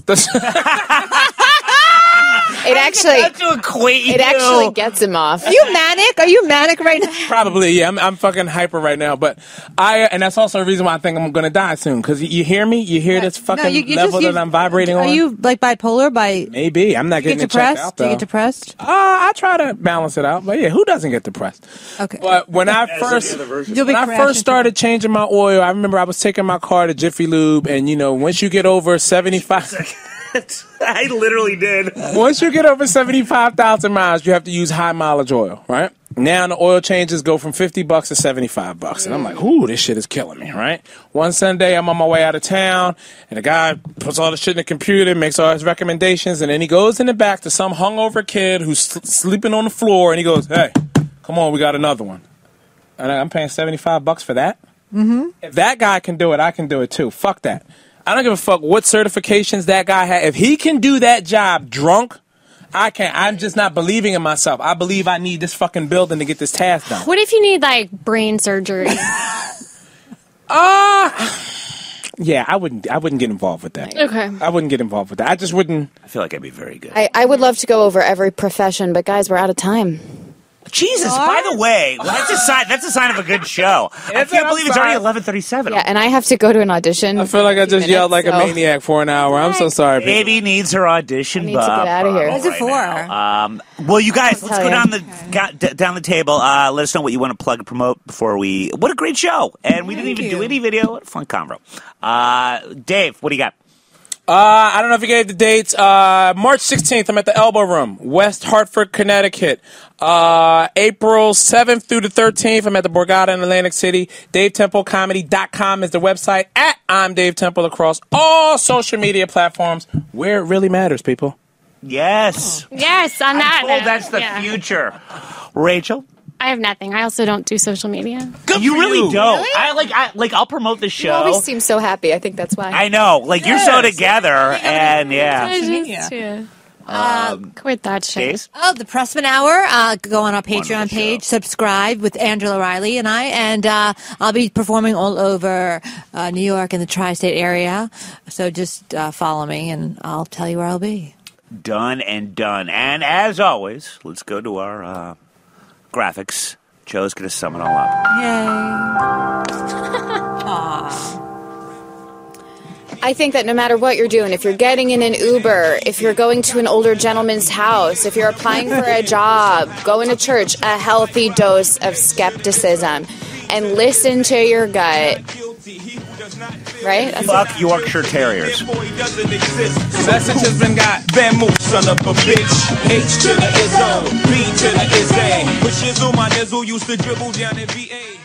It actually, Not to equate it you. actually gets him off. Are you manic? Are you manic right now? probably yeah, I'm, I'm fucking hyper right now. But I and that's also a reason why I think I'm gonna die soon. Because you, you hear me, you hear this fucking No, you- you level just- you- that I'm vibrating Are on. you like bipolar? By Maybe I'm not do you getting get it checked depressed? out Do though. you get depressed? Uh, I try to balance it out, but yeah, who doesn't get depressed? Okay. But when I first You'll be when I crashing first started changing my oil, I remember I was taking my car to Jiffy Lube, and you know, once you get over seventy-five, I literally did. once you get over seventy-five thousand miles, you have to use high mileage oil, right? Now the oil changes go from fifty bucks to seventy-five bucks, and I'm like, ooh, this shit is killing me, right? One Sunday, I'm on my way out of town, and the guy puts all the shit in the computer, makes all his recommendations, and then he goes in the back to some hungover kid who's sl- sleeping on the floor, and he goes, hey, come on, we got another one. And I'm paying seventy-five bucks for that? Mm-hmm. If that guy can do it, I can do it too. Fuck that. I don't give a fuck what certifications that guy had. If he can do that job drunk, I can't. I'm just not believing in myself. I believe I need this fucking building to get this task done. What if you need like brain surgery? Ah, yeah, I wouldn't. I wouldn't get involved with that. Okay. I wouldn't get involved with that. I just wouldn't. I feel like I'd be very good. I, I would love to go over every profession, but guys, we're out of time. Jesus! By the way, that's a sign. That's a sign of a good show. I It's can't believe it's already outside. eleven thirty-seven. Yeah, and I have to go to an audition. I feel like I just yelled like a so- maniac for an hour. I'm so sorry, people. Baby needs her audition. I need to get outta here. What's it for? Um, well, you guys, let's tell go ya. down the got, d- down the table. Uh, let us know what you want to plug and promote before we. What a great show! And we didn't Thank even you. do any video. What a fun convo. Uh, Dave, what do you got? Uh, I don't know if you gave the dates. Uh, March sixteenth, I'm at the Elbow Room, West Hartford, Connecticut. Uh, April seventh through the thirteenth, I'm at the Borgata in Atlantic City. Dave Temple Comedy dot com is the website. At I'm Dave Temple across all social media platforms where it really matters, people. Yes, Yes, on that. I'm told note, that's the yeah. future. Rachel, I have nothing. I also don't do social media. you for really you. don't. I like. I like. I'll promote the show. You always seem so happy. I think that's why. I know. Like you're so together, and yeah. I just, yeah. Um, Quit that shit. Case? Oh, the Pressman Hour. Uh, go on our Wonderful Patreon show. page, subscribe with Angela Riley and I, and uh, I'll be performing all over uh, New York and the tri-state area. So just uh, follow me, and I'll tell you where I'll be. Done and done. And as always, let's go to our uh, graphics. Joe's going to sum it all up. Yay! I think that no matter what you're doing, if you're getting in an Uber, if you're going to an older gentleman's house, if you're applying for a job, going to church, a healthy dose of skepticism and listen to your gut. Right? That's Fuck Yorkshire Terriers. Message has been got. Ben move, son of a bitch. H to the is O, B to the is A. Wishes on my nizzle used to dribble down in V A.